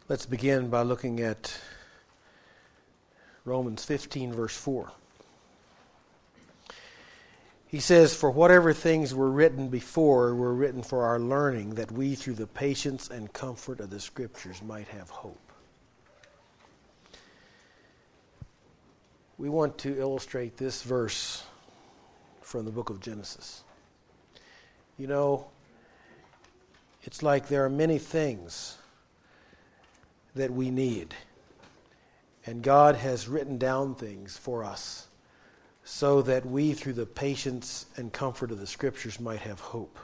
Let's begin by looking at Romans 15, verse 4. He says, "For whatever things were written before were written for our learning, that we through the patience and comfort of the Scriptures might have hope." We want to illustrate this verse from the book of Genesis. You know, it's like there are many things that we need. And God has written down things for us so that we, through the patience and comfort of the Scriptures, might have hope.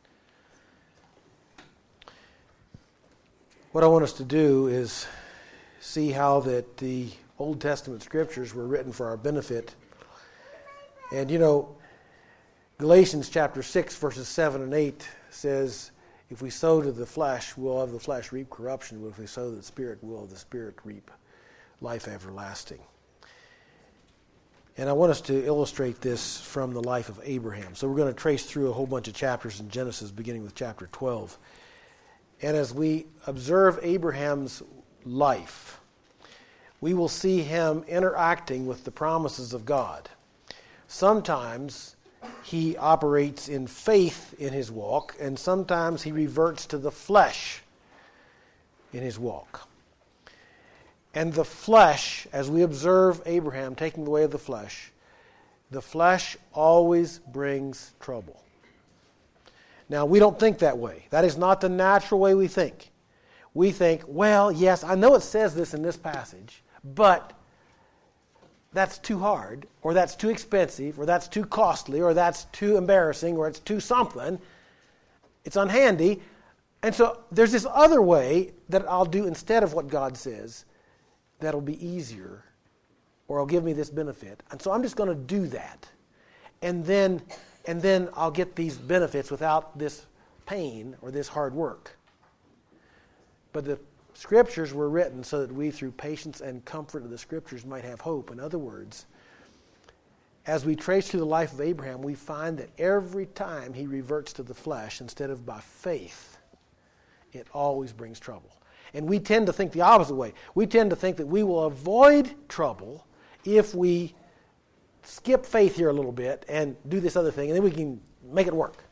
What I want us to do is see how that the Old Testament Scriptures were written for our benefit. And you know, Galatians chapter 6, verses 7 and 8 says, "If we sow to the flesh, we'll of the flesh reap corruption, but if we sow to the Spirit, we'll of the Spirit reap life everlasting." And I want us to illustrate this from the life of Abraham. So we're going to trace through a whole bunch of chapters in Genesis, beginning with chapter 12. And as we observe Abraham's life, we will see him interacting with the promises of God. Sometimes he operates in faith in his walk, and sometimes he reverts to the flesh in his walk. And the flesh, as we observe Abraham taking the way of the flesh always brings trouble. Now, we don't think that way. That is not the natural way we think. We think, well, yes, I know it says this in this passage, but that's too hard, or that's too expensive, or that's too costly, or that's too embarrassing, or it's too something. It's unhandy. And so there's this other way that I'll do instead of what God says that'll be easier, or it'll give me this benefit. And so I'm just going to do that. And then I'll get these benefits without this pain or this hard work. But the Scriptures were written so that we, through patience and comfort of the Scriptures, might have hope. In other words, as we trace through the life of Abraham, we find that every time he reverts to the flesh instead of by faith, it always brings trouble. And we tend to think the opposite way. We tend to think that we will avoid trouble if we skip faith here a little bit and do this other thing, and then we can make it work.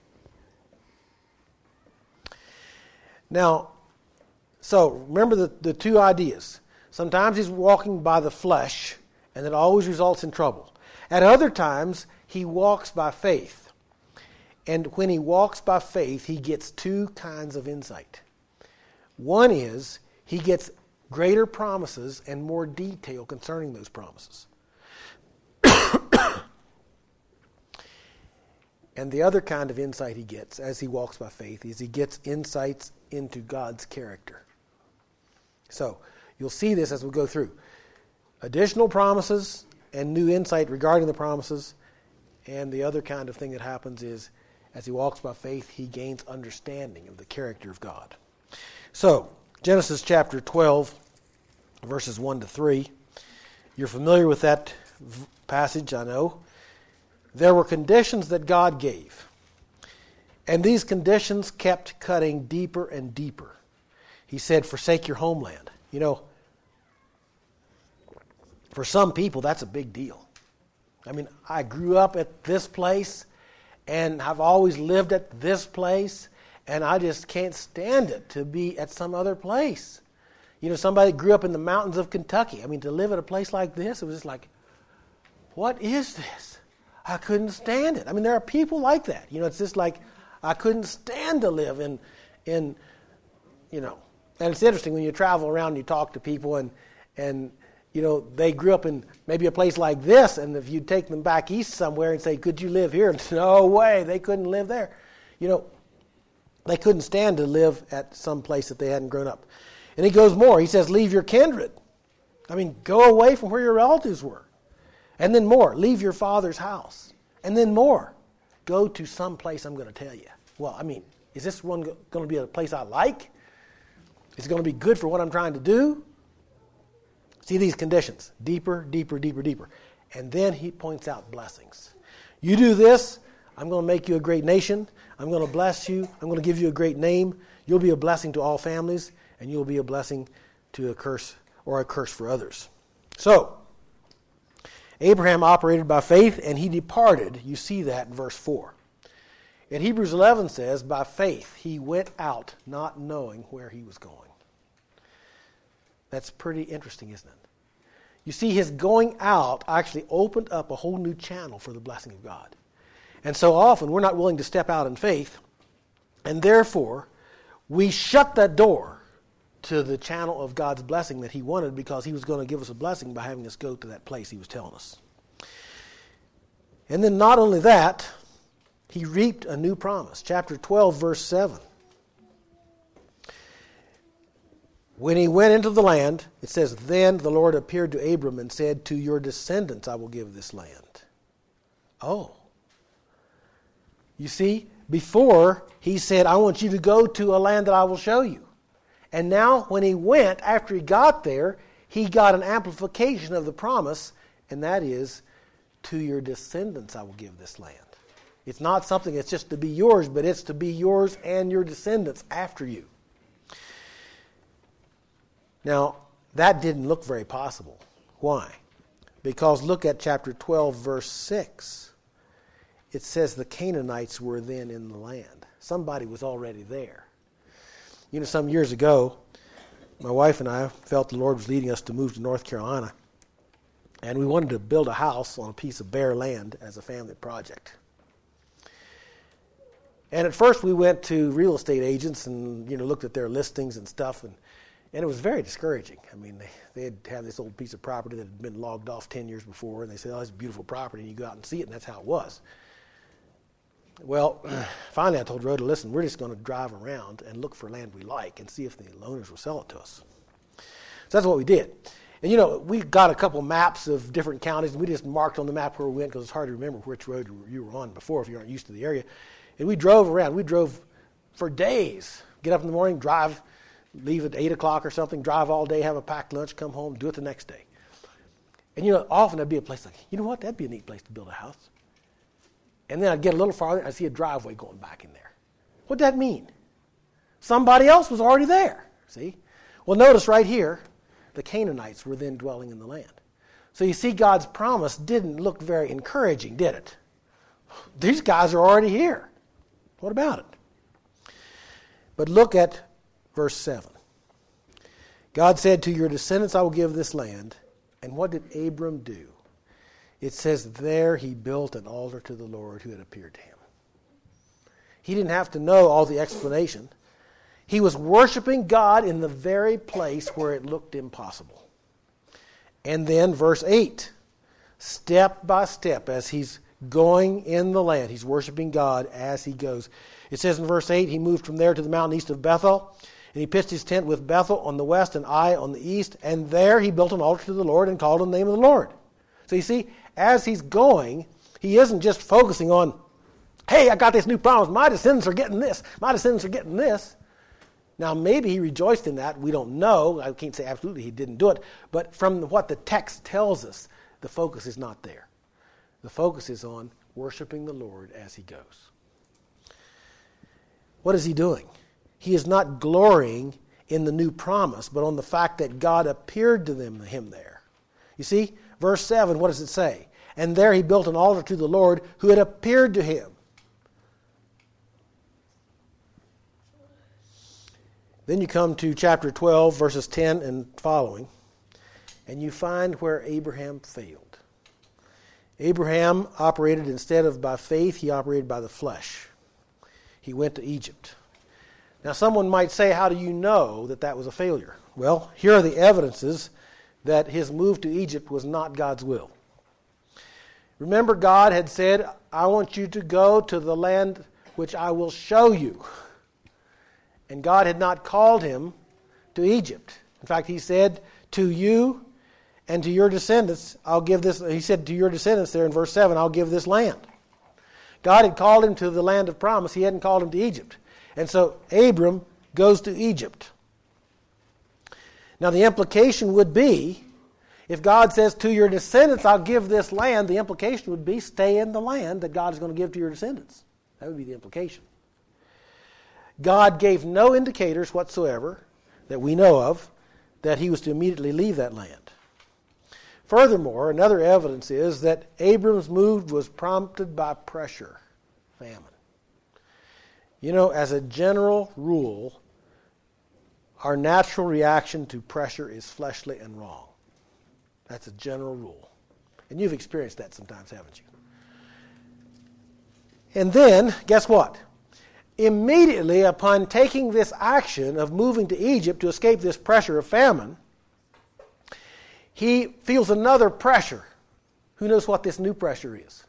Now, so remember the two ideas. Sometimes he's walking by the flesh, and it always results in trouble. At other times, he walks by faith. And when he walks by faith, he gets two kinds of insight. One is he gets greater promises and more detail concerning those promises. And the other kind of insight he gets as he walks by faith is he gets insights into God's character. So you'll see this as we go through. Additional promises and new insight regarding the promises. And the other kind of thing that happens is as he walks by faith, he gains understanding of the character of God. So, Genesis chapter 12, verses 1 to 3. You're familiar with that passage, I know. There were conditions that God gave. And these conditions kept cutting deeper and deeper. He said, forsake your homeland. You know, for some people, that's a big deal. I mean, I grew up at this place, and I've always lived at this place, and I just can't stand it to be at some other place. You know, somebody grew up in the mountains of Kentucky. I mean, to live at a place like this, it was just like, what is this? I couldn't stand it. I mean, there are people like that. You know, it's just like, I couldn't stand to live in you know. And it's interesting when you travel around and you talk to people and you know, they grew up in maybe a place like this, and if you take them back east somewhere and say, could you live here? No way, they couldn't live there. You know, they couldn't stand to live at some place that they hadn't grown up. And he goes more. He says, leave your kindred. I mean, go away from where your relatives were. And then more, leave your father's house. And then more, go to some place I'm going to tell you. Well, I mean, is this one going to be a place I like? Is it going to be good for what I'm trying to do? See these conditions, deeper, deeper, deeper, deeper. And then he points out blessings. You do this, I'm going to make you a great nation. I'm going to bless you. I'm going to give you a great name. You'll be a blessing to all families, and you'll be a blessing to a curse or a curse for others. So, Abraham operated by faith and he departed. You see that in verse 4. And Hebrews 11 says, by faith he went out not knowing where he was going. That's pretty interesting, isn't it? You see, his going out actually opened up a whole new channel for the blessing of God. And so often we're not willing to step out in faith, and therefore we shut that door to the channel of God's blessing that he wanted, because he was going to give us a blessing by having us go to that place he was telling us. And then not only that, he reaped a new promise. Chapter 12, verse 7. When he went into the land, it says, then the Lord appeared to Abram and said, to your descendants I will give this land. Oh. You see, before he said, I want you to go to a land that I will show you. And now when he went, after he got there, he got an amplification of the promise, and that is, to your descendants I will give this land. It's not something that's just to be yours, but it's to be yours and your descendants after you. Now, that didn't look very possible. Why? Because look at chapter 12, verse 6. It says the Canaanites were then in the land. Somebody was already there. You know, some years ago, my wife and I felt the Lord was leading us to move to North Carolina. And we wanted to build a house on a piece of bare land as a family project. And at first we went to real estate agents and, looked at their listings and stuff, and it was very discouraging. I mean, they'd have this old piece of property that had been logged off 10 years before, and they said, oh, it's a beautiful property, and you go out and see it, and that's how it was. Well, finally I told Rhoda, listen, we're just going to drive around and look for land we like and see if the owners will sell it to us. So that's what we did. And, we got a couple maps of different counties, and we just marked on the map where we went, because it's hard to remember which road you were on before if you aren't used to the area. And we drove around. We drove for days. Get up in the morning, drive, leave at 8 o'clock or something, drive all day, have a packed lunch, come home, do it the next day. And, often there'd be a place like, you know what, that'd be a neat place to build a house. And then I'd get a little farther, and I'd see a driveway going back in there. What'd that mean? Somebody else was already there, see? Well, notice right here, the Canaanites were then dwelling in the land. So you see, God's promise didn't look very encouraging, did it? These guys are already here. What about it? But look at verse 7. God said, to your descendants I will give this land. And what did Abram do? It says there he built an altar to the Lord who had appeared to him. He didn't have to know all the explanation. He was worshiping God in the very place where it looked impossible. And then verse 8, step by step as he's going in the land, he's worshiping God as he goes. It says in verse 8, he moved from there to the mountain east of Bethel, and he pitched his tent with Bethel on the west and Ai on the east, and there he built an altar to the Lord and called on the name of the Lord. So you see, as he's going, he isn't just focusing on, hey, I got this new promise, my descendants are getting this, my descendants are getting this. Now, maybe he rejoiced in that. We don't know. I can't say absolutely he didn't do it. But from what the text tells us, the focus is not there. The focus is on worshiping the Lord as he goes. What is he doing? He is not glorying in the new promise, but on the fact that God appeared to him there. You see, verse 7, what does it say? And there he built an altar to the Lord who had appeared to him. Then you come to chapter 12, verses 10 and following, and you find where Abraham failed. Abraham operated instead of by faith, he operated by the flesh. He went to Egypt. Now someone might say, how do you know that that was a failure? Well, here are the evidences that his move to Egypt was not God's will. Remember, God had said, I want you to go to the land which I will show you. And God had not called him to Egypt. In fact, he said, to you and to your descendants, I'll give this. He said to your descendants there in verse 7, I'll give this land. God had called him to the land of promise. He hadn't called him to Egypt. And so Abram goes to Egypt. Now the implication would be, if God says to your descendants, I'll give this land, the implication would be stay in the land that God is going to give to your descendants. That would be the implication. God gave no indicators whatsoever that we know of that he was to immediately leave that land. Furthermore, another evidence is that Abram's move was prompted by pressure, famine. You know, as a general rule, our natural reaction to pressure is fleshly and wrong. That's a general rule. And you've experienced that sometimes, haven't you? And then, guess what? Immediately upon taking this action of moving to Egypt to escape this pressure of famine, he feels another pressure. Who knows what this new pressure is?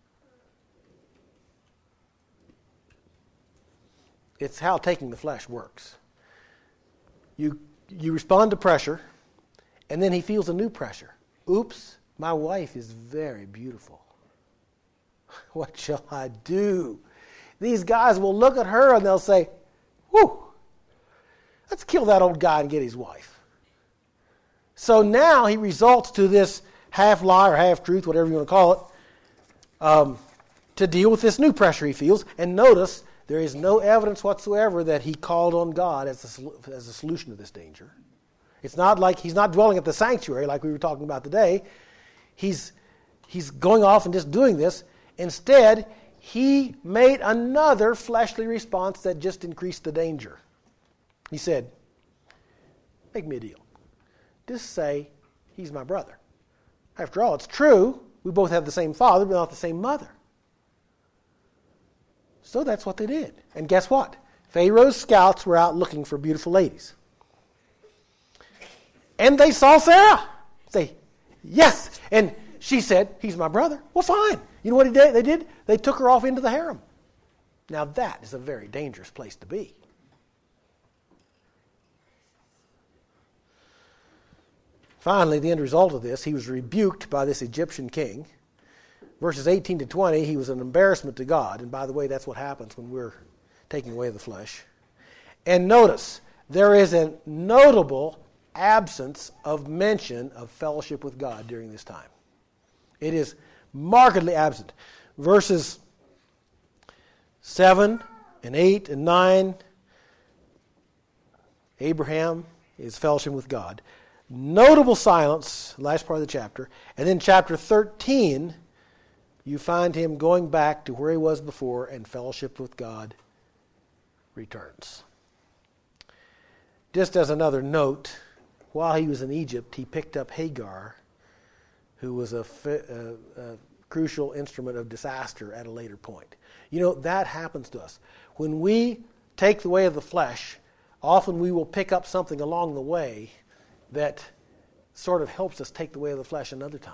It's how taking the flesh works. You respond to pressure, and then he feels a new pressure. Oops, my wife is very beautiful. What shall I do? These guys will look at her and they'll say, whew, let's kill that old guy and get his wife. So now he resorts to this half lie or half truth, whatever you want to call it, to deal with this new pressure he feels. And notice, there is no evidence whatsoever that he called on God as a solution to this danger. It's not like he's not dwelling at the sanctuary like we were talking about today. He's going off and just doing this. Instead, he made another fleshly response that just increased the danger. He said, make me a deal. Just say, he's my brother. After all, it's true. We both have the same father, but not the same mother. So that's what they did. And guess what? Pharaoh's scouts were out looking for beautiful ladies. And they saw Sarah. Say, yes. And she said, he's my brother. Well, fine. You know what they did? They took her off into the harem. Now that is a very dangerous place to be. Finally, the end result of this, he was rebuked by this Egyptian king. Verses 18 to 20, he was an embarrassment to God. And by the way, that's what happens when we're taking away the flesh. And notice, there is a notable absence of mention of fellowship with God during this time. It is markedly absent. Verses 7 and 8 and 9, Abraham is fellowship with God. Notable silence, last part of the chapter. And then chapter 13, you find him going back to where he was before, and fellowship with God returns. Just as another note, while he was in Egypt, he picked up Hagar, who was a crucial instrument of disaster at a later point. You know, that happens to us. When we take the way of the flesh, often we will pick up something along the way that sort of helps us take the way of the flesh another time.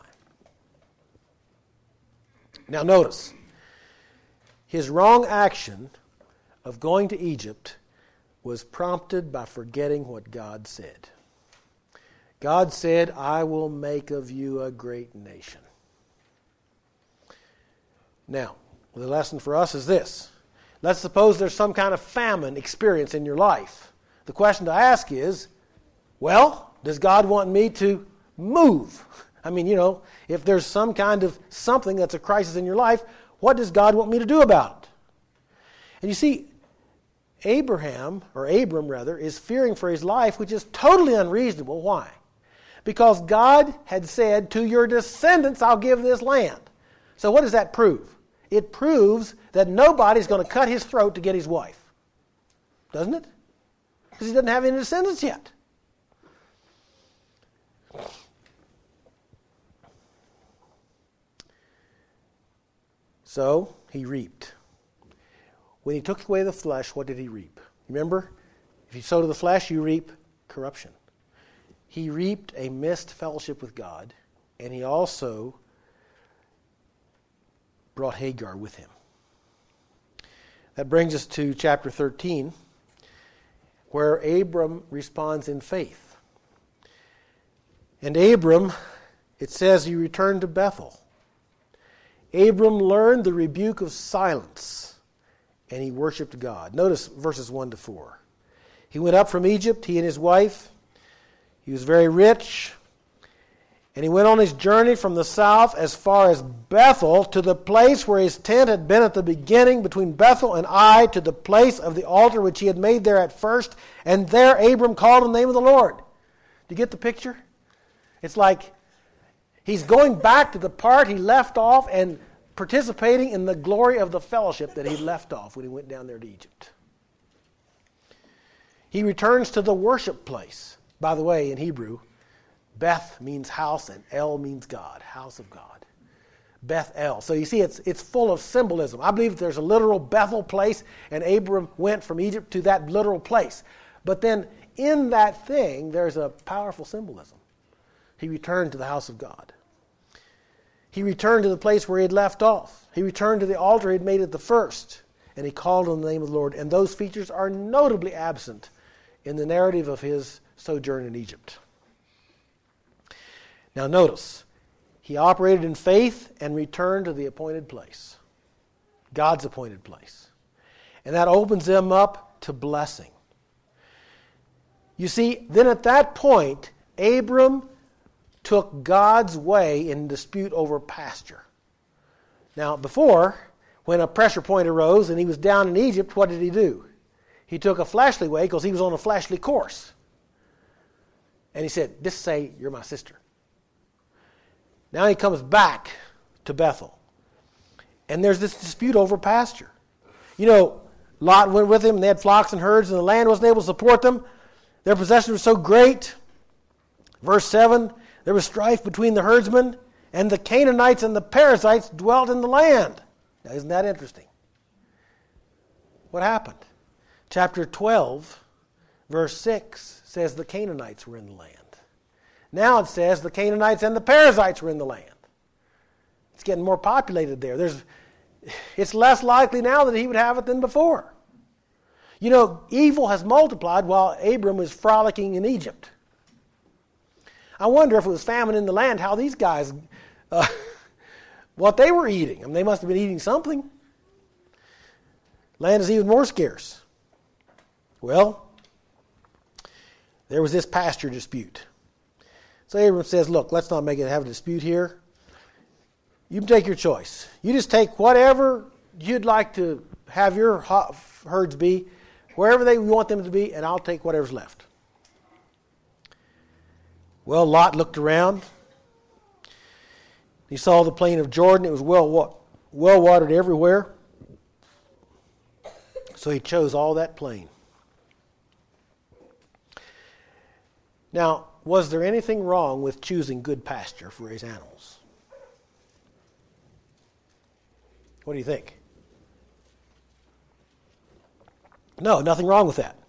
Now notice, his wrong action of going to Egypt was prompted by forgetting what God said. God said, I will make of you a great nation. Now, the lesson for us is this. Let's suppose there's some kind of famine experience in your life. The question to ask is, well, does God want me to move? I mean, you know, if there's some kind of something that's a crisis in your life, what does God want me to do about it? And you see, Abram, is fearing for his life, which is totally unreasonable. Why? Because God had said, to your descendants I'll give this land. So what does that prove? It proves that nobody's going to cut his throat to get his wife. Doesn't it? Because he doesn't have any descendants yet. So he reaped. When he took away the flesh, what did he reap? Remember, if you sow to the flesh, you reap corruption. He reaped a missed fellowship with God, and he also brought Hagar with him. That brings us to chapter 13, where Abram responds in faith. And Abram, it says, he returned to Bethel. Abram learned the rebuke of silence, and he worshiped God. Notice verses 1 to 4. He went up from Egypt, he and his wife. He was very rich, and he went on his journey from the south as far as Bethel, to the place where his tent had been at the beginning, between Bethel and Ai, to the place of the altar which he had made there at first. And there Abram called on the name of the Lord. Do You get the picture? It's like he's going back to the part he left off and participating in the glory of the fellowship that he left off when he went down there to Egypt. He returns to the worship place. By the way, in Hebrew, Beth means house and El means God, house of God. Beth El. So you see, it's full of symbolism. I believe there's a literal Bethel place, and Abram went from Egypt to that literal place. But then in that thing, there's a powerful symbolism. He returned to the house of God. He returned to the place where he had left off. He returned to the altar he had made at the first, and he called on the name of the Lord. And those features are notably absent in the narrative of his sojourn in Egypt. Now notice, he operated in faith and returned to the appointed place, God's appointed place. And that opens them up to blessing. You see, then at that point, Abram took God's way in dispute over pasture. Now before, when a pressure point arose and he was down in Egypt, what did he do? He took a fleshly way because he was on a fleshly course. And he said, just say you're my sister. Now he comes back to Bethel. And there's this dispute over pasture. You know, Lot went with him and they had flocks and herds and the land wasn't able to support them. Their possessions were so great. Verse 7, there was strife between the herdsmen and the Canaanites and the Perizzites dwelt in the land. Now isn't that interesting? What happened? Chapter 12, verse 6 says the Canaanites were in the land. Now it says the Canaanites and the Perizzites were in the land. It's getting more populated there. It's less likely now that he would have it than before. You know, evil has multiplied while Abram was frolicking in Egypt. I wonder if it was famine in the land, how these guys, what they were eating. I mean, they must have been eating something. Land is even more scarce. Well, there was this pasture dispute. So Abram says, look, let's not have a dispute here. You can take your choice. You just take whatever you'd like to have your herds be, wherever you want them to be, and I'll take whatever's left. Well, Lot looked around. He saw the plain of Jordan. It was well watered everywhere. So he chose all that plain. Now, was there anything wrong with choosing good pasture for his animals? What do you think? No, nothing wrong with that.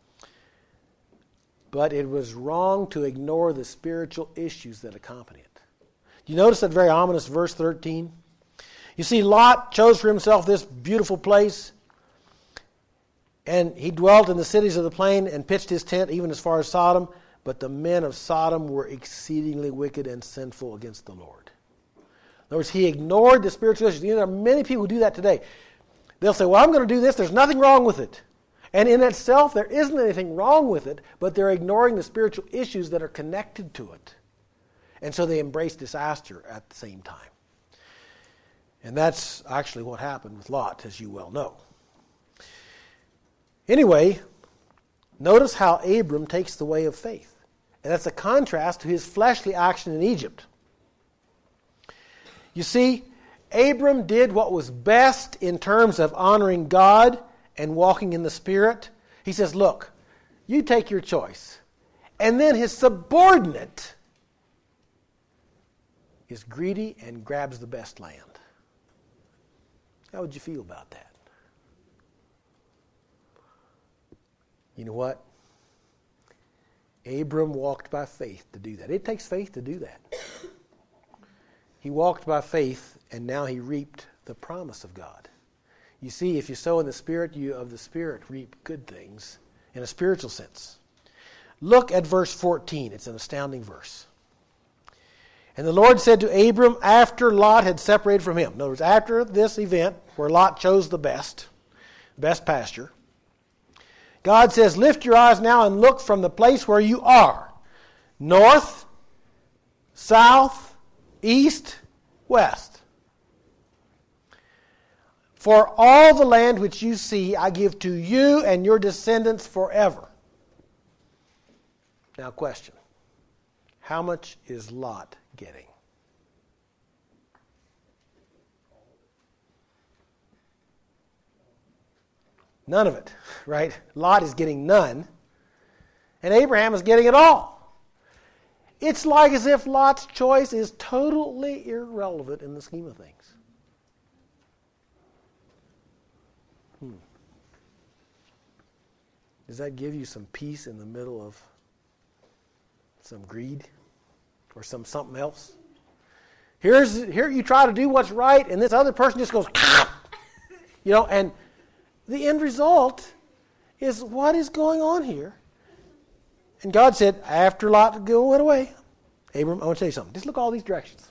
But it was wrong to ignore the spiritual issues that accompany it. Do you notice that very ominous verse 13? You see, Lot chose for himself this beautiful place, and he dwelt in the cities of the plain and pitched his tent even as far as Sodom. But the men of Sodom were exceedingly wicked and sinful against the Lord. In other words, he ignored the spiritual issues. You know, there are many people who do that today. They'll say, well, I'm going to do this. There's nothing wrong with it. And in itself, there isn't anything wrong with it, but they're ignoring the spiritual issues that are connected to it. And so they embrace disaster at the same time. And that's actually what happened with Lot, as you well know. Anyway, notice how Abram takes the way of faith. And that's a contrast to his fleshly action in Egypt. You see, Abram did what was best in terms of honoring God and walking in the Spirit. He says, look, you take your choice. And then his subordinate is greedy and grabs the best land. How would you feel about that? You know what? Abram walked by faith to do that. It takes faith to do that. He walked by faith, and now he reaped the promise of God. You see, if you sow in the Spirit, you of the Spirit reap good things in a spiritual sense. Look at verse 14. It's an astounding verse. And the Lord said to Abram after Lot had separated from him. In other words, after this event where Lot chose the best pasture, God says, lift your eyes now and look from the place where you are. North, south, east, west. For all the land which you see, I give to you and your descendants forever. Now question. How much is Lot getting? None of it, right? Lot is getting none, and Abraham is getting it all. It's like as if Lot's choice is totally irrelevant in the scheme of things. Does that give you some peace in the middle of some greed or something else? Here you try to do what's right, and this other person just goes, and the end result is what is going on here. And God said, after Lot went away, Abram, I want to tell you something. Just look all these directions.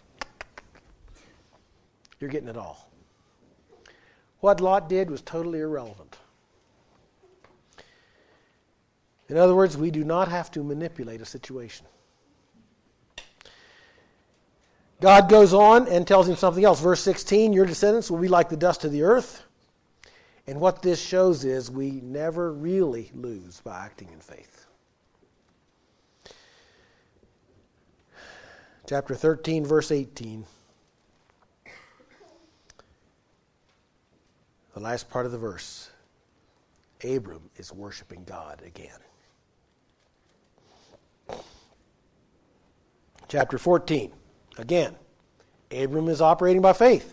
You're getting it all. What Lot did was totally irrelevant. In other words, we do not have to manipulate a situation. God goes on and tells him something else. Verse 16, your descendants will be like the dust of the earth. And what this shows is we never really lose by acting in faith. Chapter 13, verse 18. The last part of the verse. Abram is worshiping God again. Chapter 14. Again, Abram is operating by faith.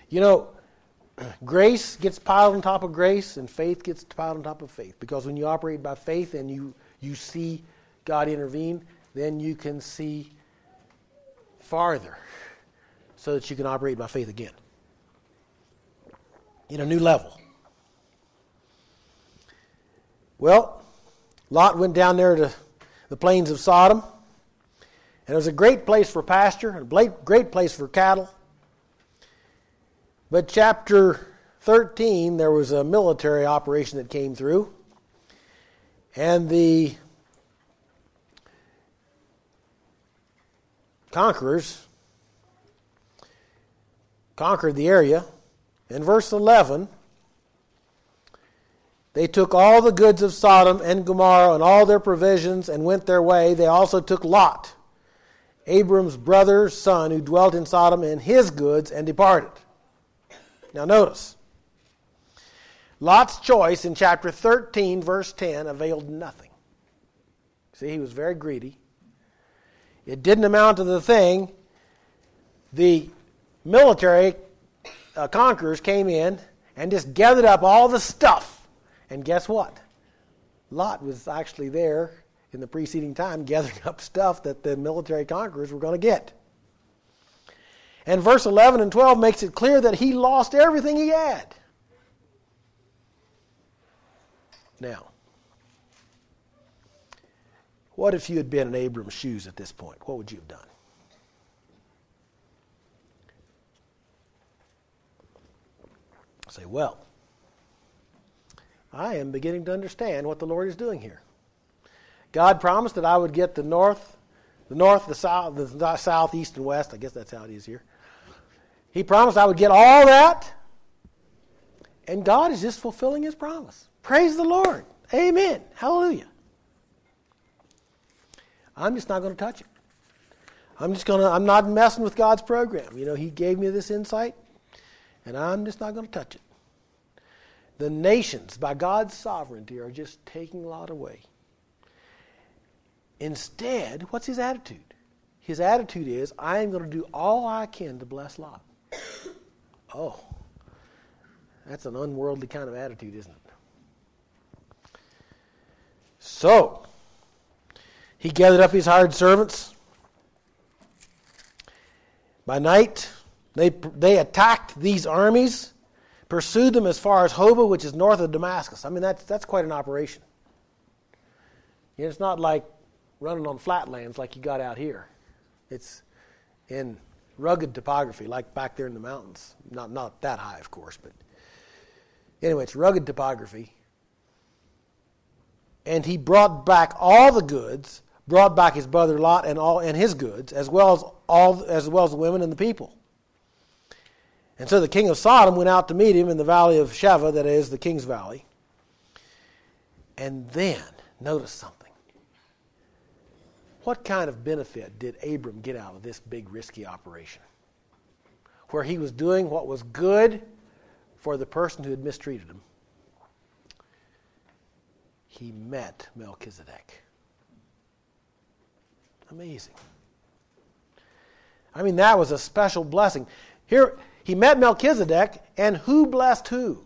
Grace gets piled on top of grace, and faith gets piled on top of faith. Because when you operate by faith and you see God intervene, then you can see farther so that you can operate by faith again. In a new level. Well, Lot went down there to the plains of Sodom. And it was a great place for pasture, and a great place for cattle. But chapter 13, there was a military operation that came through. And the conquerors conquered the area. In verse 11, they took all the goods of Sodom and Gomorrah and all their provisions and went their way. They also took Lot, Abram's brother's son, who dwelt in Sodom, and his goods, and departed. Now notice, Lot's choice in chapter 13, verse 10, availed nothing. See, he was very greedy. It didn't amount to the thing. The military conquerors came in and just gathered up all the stuff. And guess what? Lot was actually there in the preceding time gathering up stuff that the military conquerors were going to get. And verse 11 and 12 makes it clear that he lost everything he had. Now, what if you had been in Abram's shoes at this point? What would you have done? Say, well, I am beginning to understand what the Lord is doing here. God promised that I would get the north, the south, east, and west. I guess that's how it is here. He promised I would get all that. And God is just fulfilling His promise. Praise the Lord. Amen. Hallelujah. I'm just not going to touch it. I'm not messing with God's program. He gave me this insight, and I'm just not going to touch it. The nations, by God's sovereignty, are just taking Lot away. Instead, what's his attitude? His attitude is, I am going to do all I can to bless Lot. Oh, that's an unworldly kind of attitude, isn't it? So, he gathered up his hired servants. By night, they attacked these armies, pursued them as far as Hobah, which is north of Damascus. I mean, that's quite an operation. It's not like running on flatlands like you got out here. It's in rugged topography, like back there in the mountains. Not that high, of course, but anyway, it's rugged topography. And he brought back all the goods, brought back his brother Lot and his goods, as well as the women and the people. And so the king of Sodom went out to meet him in the valley of Sheva, that is, the king's valley. And then, notice something. What kind of benefit did Abram get out of this big risky operation? Where he was doing what was good for the person who had mistreated him. He met Melchizedek. Amazing. I mean, that was a special blessing. Here, he met Melchizedek, and who blessed who?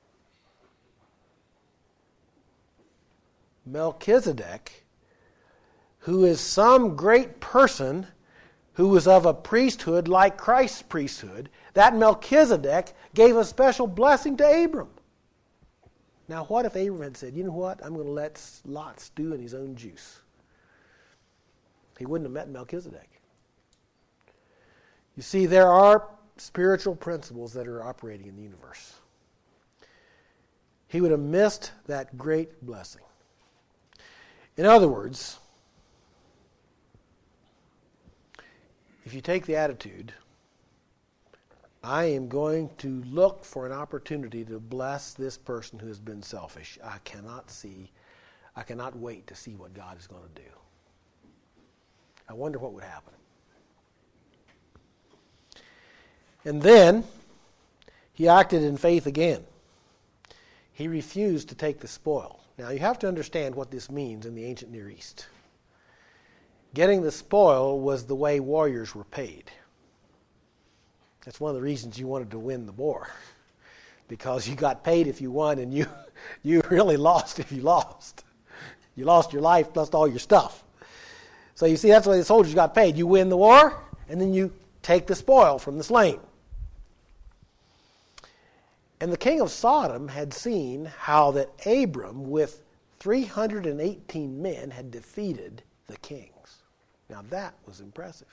Melchizedek, who is some great person who was of a priesthood like Christ's priesthood. That Melchizedek gave a special blessing to Abram. Now, what if Abram had said, you know what, I'm going to let Lot stew in his own juice? He wouldn't have met Melchizedek. You see, there are spiritual principles that are operating in the universe. He would have missed that great blessing. In other words, if you take the attitude, I am going to look for an opportunity to bless this person who has been selfish. I cannot wait to see what God is going to do. I wonder what would happen. And then he acted in faith again. He refused to take the spoil. Now you have to understand what this means in the ancient Near East. Getting the spoil was the way warriors were paid. That's one of the reasons you wanted to win the war. Because you got paid if you won, and you really lost if you lost. You lost your life plus all your stuff. So you see, that's the way the soldiers got paid. You win the war, and then you take the spoil from the slain. And the king of Sodom had seen how that Abram, with 318 men, had defeated the kings. Now that was impressive.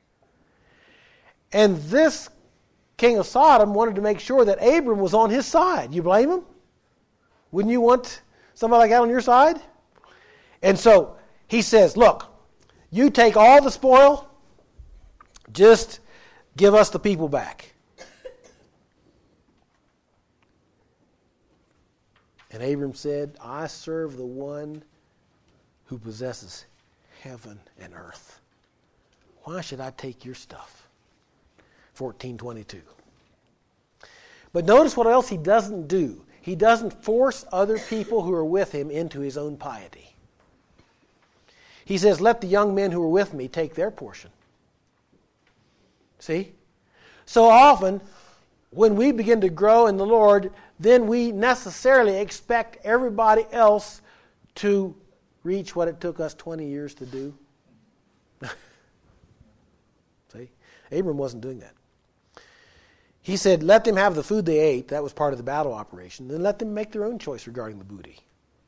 And this king of Sodom wanted to make sure that Abram was on his side. You blame him? Wouldn't you want somebody like that on your side? And so he says, look, you take all the spoil, just give us the people back. And Abram said, I serve the one who possesses heaven and earth. Why should I take your stuff? 14:22. But notice what else he doesn't do. He doesn't force other people who are with him into his own piety. He says, let the young men who are with me take their portion. See? So often, when we begin to grow in the Lord, then we necessarily expect everybody else to reach what it took us 20 years to do. See? Abram wasn't doing that. He said, let them have the food they ate. That was part of the battle operation. Then let them make their own choice regarding the booty.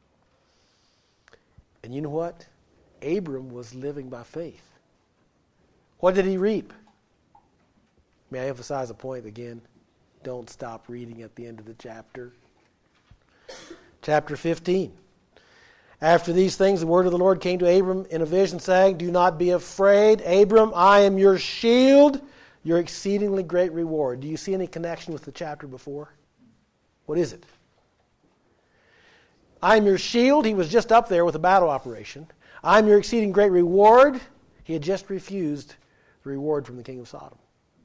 And you know what? Abram was living by faith. What did he reap? May I emphasize a point again? Don't stop reading at the end of the chapter. Chapter 15. After these things, the word of the Lord came to Abram in a vision, saying, do not be afraid, Abram, I am your shield, your exceedingly great reward. Do you see any connection with the chapter before? What is it? I am your shield. He was just up there with a battle operation. I am your exceeding great reward. He had just refused the reward from the king of Sodom.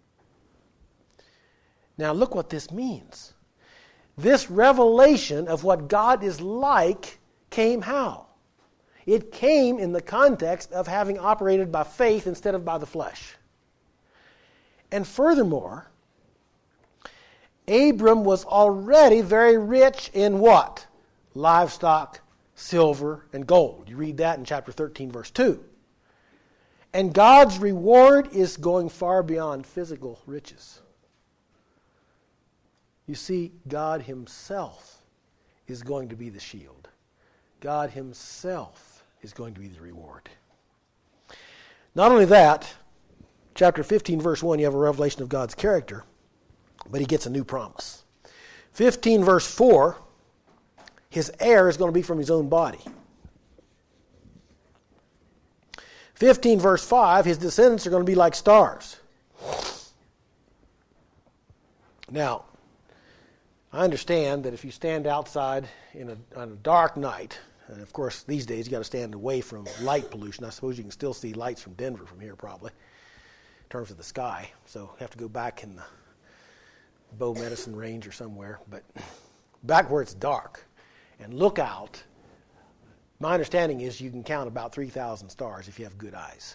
Now look what this means. This revelation of what God is like came how? It came in the context of having operated by faith instead of by the flesh. And furthermore, Abram was already very rich in what? Livestock, silver, and gold. You read that in chapter 13, verse 2. And God's reward is going far beyond physical riches. You see, God himself is going to be the shield. God himself is going to be the reward. Not only that, chapter 15, verse 1, you have a revelation of God's character, but he gets a new promise. 15, verse 4, his heir is going to be from his own body. 15, verse 5, his descendants are going to be like stars. Now, I understand that if you stand outside on a dark night And of course, these days you got to stand away from light pollution. I suppose you can still see lights from Denver from here, probably, in terms of the sky. So you have to go back in the Bow Medicine Range or somewhere, but back where it's dark and look out. My understanding is you can count about 3,000 stars if you have good eyes.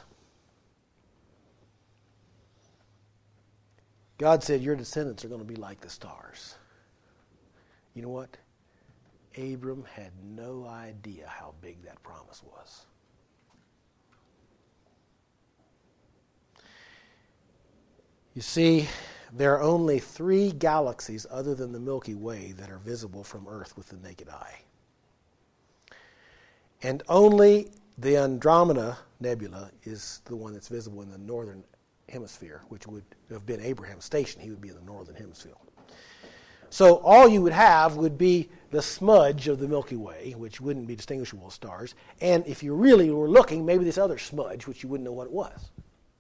God said your descendants are going to be like the stars. You know what? Abram had no idea how big that promise was. You see, there are only 3 galaxies other than the Milky Way that are visible from Earth with the naked eye. And only the Andromeda Nebula is the one that's visible in the northern hemisphere, which would have been Abraham's station. He would be in the northern hemisphere. So all you would have would be the smudge of the Milky Way, which wouldn't be distinguishable as stars. And if you really were looking, maybe this other smudge, which you wouldn't know what it was.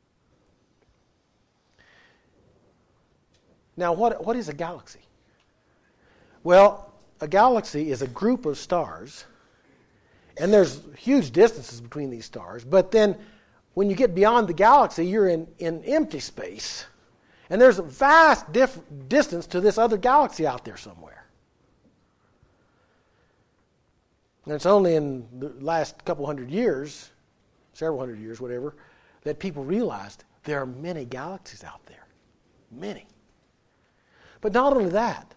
Now, what is a galaxy? Well, a galaxy is a group of stars, and there's huge distances between these stars. But then when you get beyond the galaxy, you're in empty space. And there's a vast distance to this other galaxy out there somewhere. And it's only in the last couple hundred years, several hundred years, whatever, that people realized there are many galaxies out there. Many. But not only that.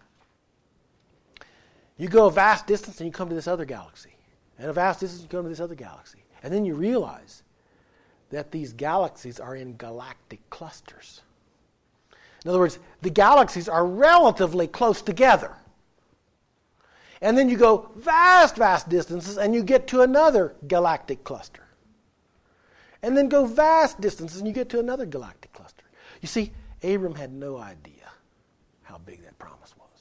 You go a vast distance and you come to this other galaxy. And a vast distance you come to this other galaxy. And then you realize that these galaxies are in galactic clusters. In other words, the galaxies are relatively close together. And then you go vast, vast distances and you get to another galactic cluster. And then go vast distances and you get to another galactic cluster. You see, Abram had no idea how big that promise was.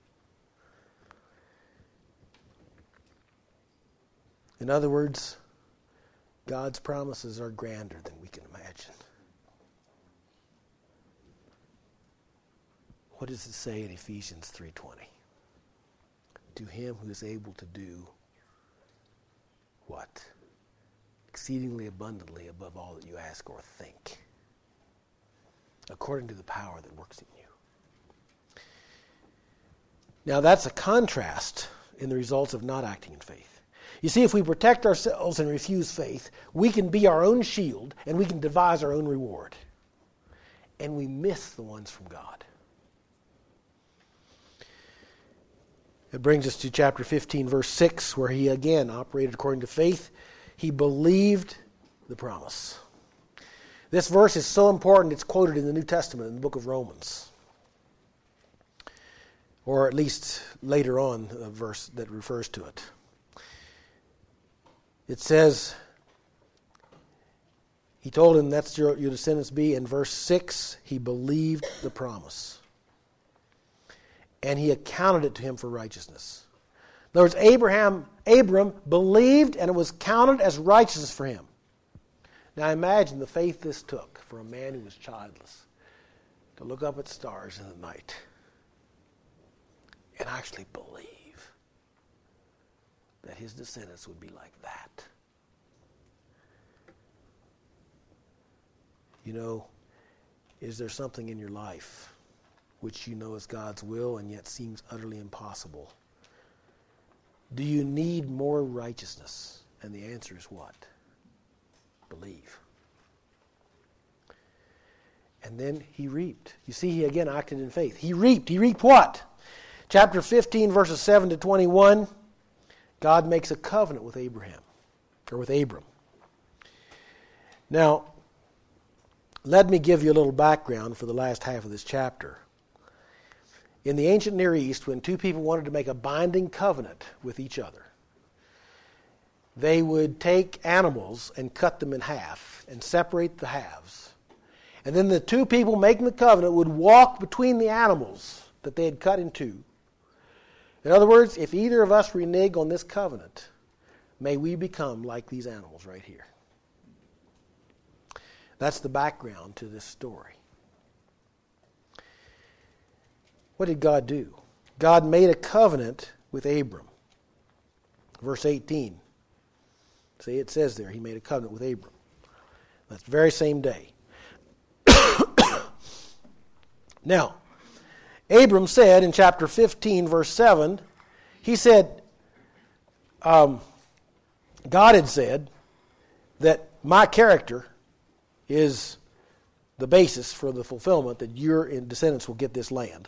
In other words, God's promises are grander than we can imagine. What does it say in Ephesians 3:20? To him who is able to do what? Exceedingly abundantly above all that you ask or think, according to the power that works in you. Now that's a contrast in the results of not acting in faith. You see, if we protect ourselves and refuse faith, we can be our own shield and we can devise our own reward. And we miss the ones from God. It brings us to chapter 15, verse 6, where he again operated according to faith. He believed the promise. This verse is so important, it's quoted in the New Testament, in the book of Romans. Or at least later on, a verse that refers to it. It says, he told him, that's your descendants be. In verse 6, he believed the promise. And he accounted it to him for righteousness. In other words, Abram believed and it was counted as righteousness for him. Now imagine the faith this took for a man who was childless to look up at stars in the night and actually believe that his descendants would be like that. You know, is there something in your life which you know is God's will and yet seems utterly impossible? Do you need more righteousness? And the answer is what? Believe. And then he reaped. You see, he again acted in faith. He reaped. He reaped what? Chapter 15, verses 7 to 21, God makes a covenant with Abraham, or with Abram. Now, let me give you a little background for the last half of this chapter. In the ancient Near East, when two people wanted to make a binding covenant with each other, they would take animals and cut them in half and separate the halves. And then the two people making the covenant would walk between the animals that they had cut in two. In other words, if either of us renege on this covenant, may we become like these animals right here. That's the background to this story. What did God do? God made a covenant with Abram. Verse 18. See, it says there, he made a covenant with Abram. That's the very same day. Now, Abram said in chapter 15, verse 7, he said, God had said that my character is the basis for the fulfillment that your descendants will get this land.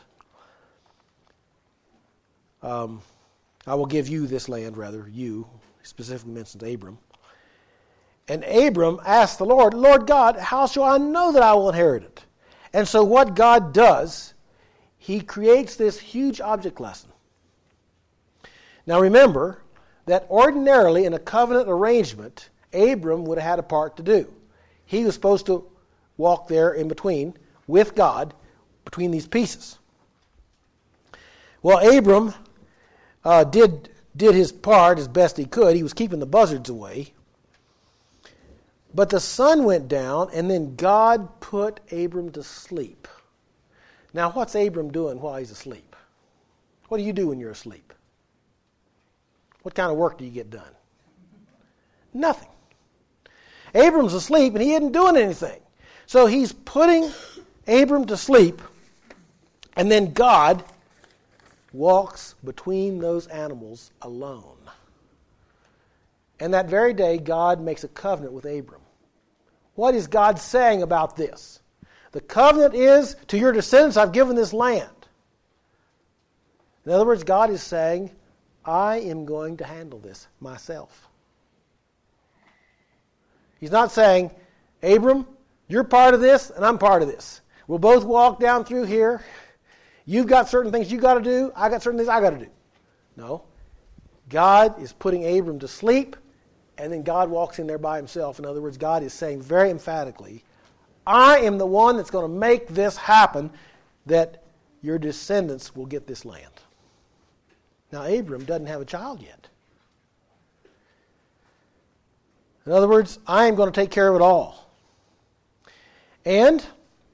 I will give you this land, rather, you. He specifically mentions Abram. And Abram asked the Lord, Lord God, how shall I know that I will inherit it? And so what God does, he creates this huge object lesson. Now remember that ordinarily in a covenant arrangement, Abram would have had a part to do. He was supposed to walk there in between with God between these pieces. Well, Abram did his part as best he could. He was keeping the buzzards away. But the sun went down, and then God put Abram to sleep. Now, what's Abram doing while he's asleep? What do you do when you're asleep? What kind of work do you get done? Nothing. Abram's asleep, and he isn't doing anything. So he's putting Abram to sleep, and then God walks between those animals alone. And that very day, God makes a covenant with Abram. What is God saying about this? The covenant is, to your descendants, I've given this land. In other words, God is saying, I am going to handle this myself. He's not saying, Abram, you're part of this, and I'm part of this. We'll both walk down through here. You've got certain things you got to do. I got certain things I got to do. No. God is putting Abram to sleep, and then God walks in there by himself. In other words, God is saying very emphatically, I am the one that's going to make this happen, that your descendants will get this land. Now, Abram doesn't have a child yet. In other words, I am going to take care of it all. And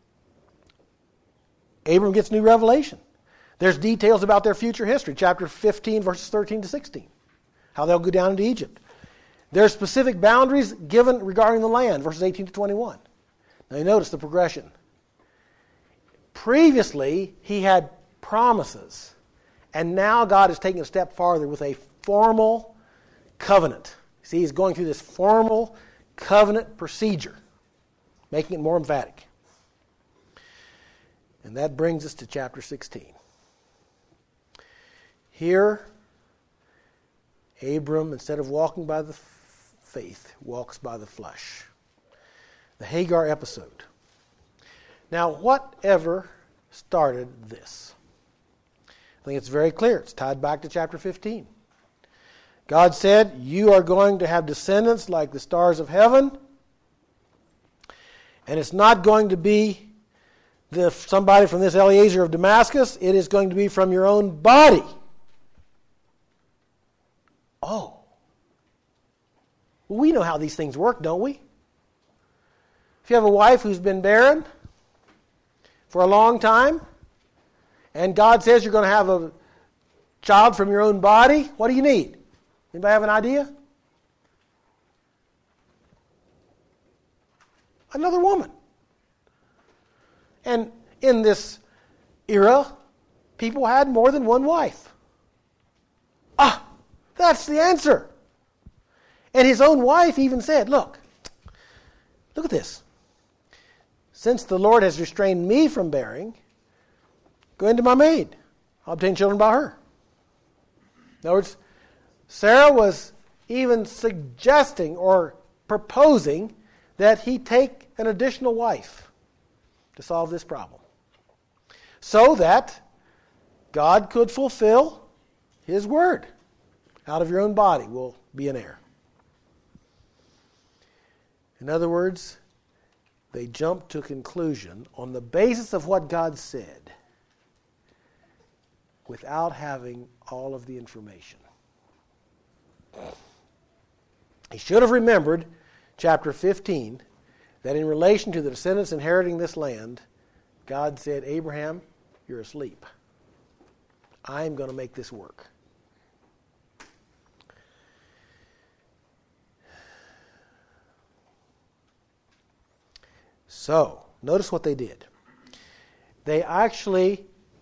Abram gets new revelation. There's details about their future history. Chapter 15, verses 13 to 16. How they'll go down into Egypt. There's specific boundaries given regarding the land, verses 18 to 21. Now you notice the progression. Previously, he had promises. And now God is taking a step farther with a formal covenant. See, he's going through this formal covenant procedure, making it more emphatic. And that brings us to chapter 16. Here, Abram, instead of walking by the faith, walks by the flesh. The Hagar episode. Now, whatever started this? I think it's very clear. It's tied back to chapter 15. God said, you are going to have descendants like the stars of heaven, and it's not going to be somebody from this Eliezer of Damascus. It is going to be from your own body. Oh. Well, we know how these things work, don't we? If you have a wife who's been barren for a long time, and God says you're going to have a child from your own body, what do you need? Anybody have an idea? Another woman. And in this era, people had more than one wife. Ah, that's the answer. And his own wife even said, look at this. Since the Lord has restrained me from bearing, go into my maid. I'll obtain children by her. In other words, Sarah was even suggesting or proposing that he take an additional wife to solve this problem, so that God could fulfill his word. Out of your own body will be an heir. In other words, they jumped to a conclusion on the basis of what God said without having all of the information. He should have remembered chapter 15, that in relation to the descendants inheriting this land, God said, Abraham, you're asleep. I'm going to make this work. So, notice what they did. They actually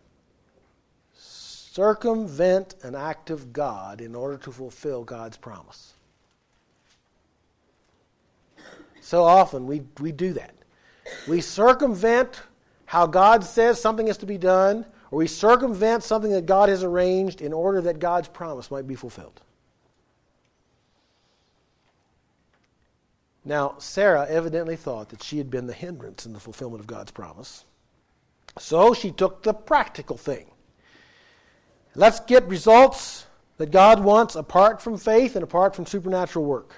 circumvent an act of God in order to fulfill God's promise. So often we do that. We circumvent how God says something is to be done, or we circumvent something that God has arranged in order that God's promise might be fulfilled. Now, Sarah evidently thought that she had been the hindrance in the fulfillment of God's promise. So she took the practical thing. Let's get results that God wants apart from faith and apart from supernatural work.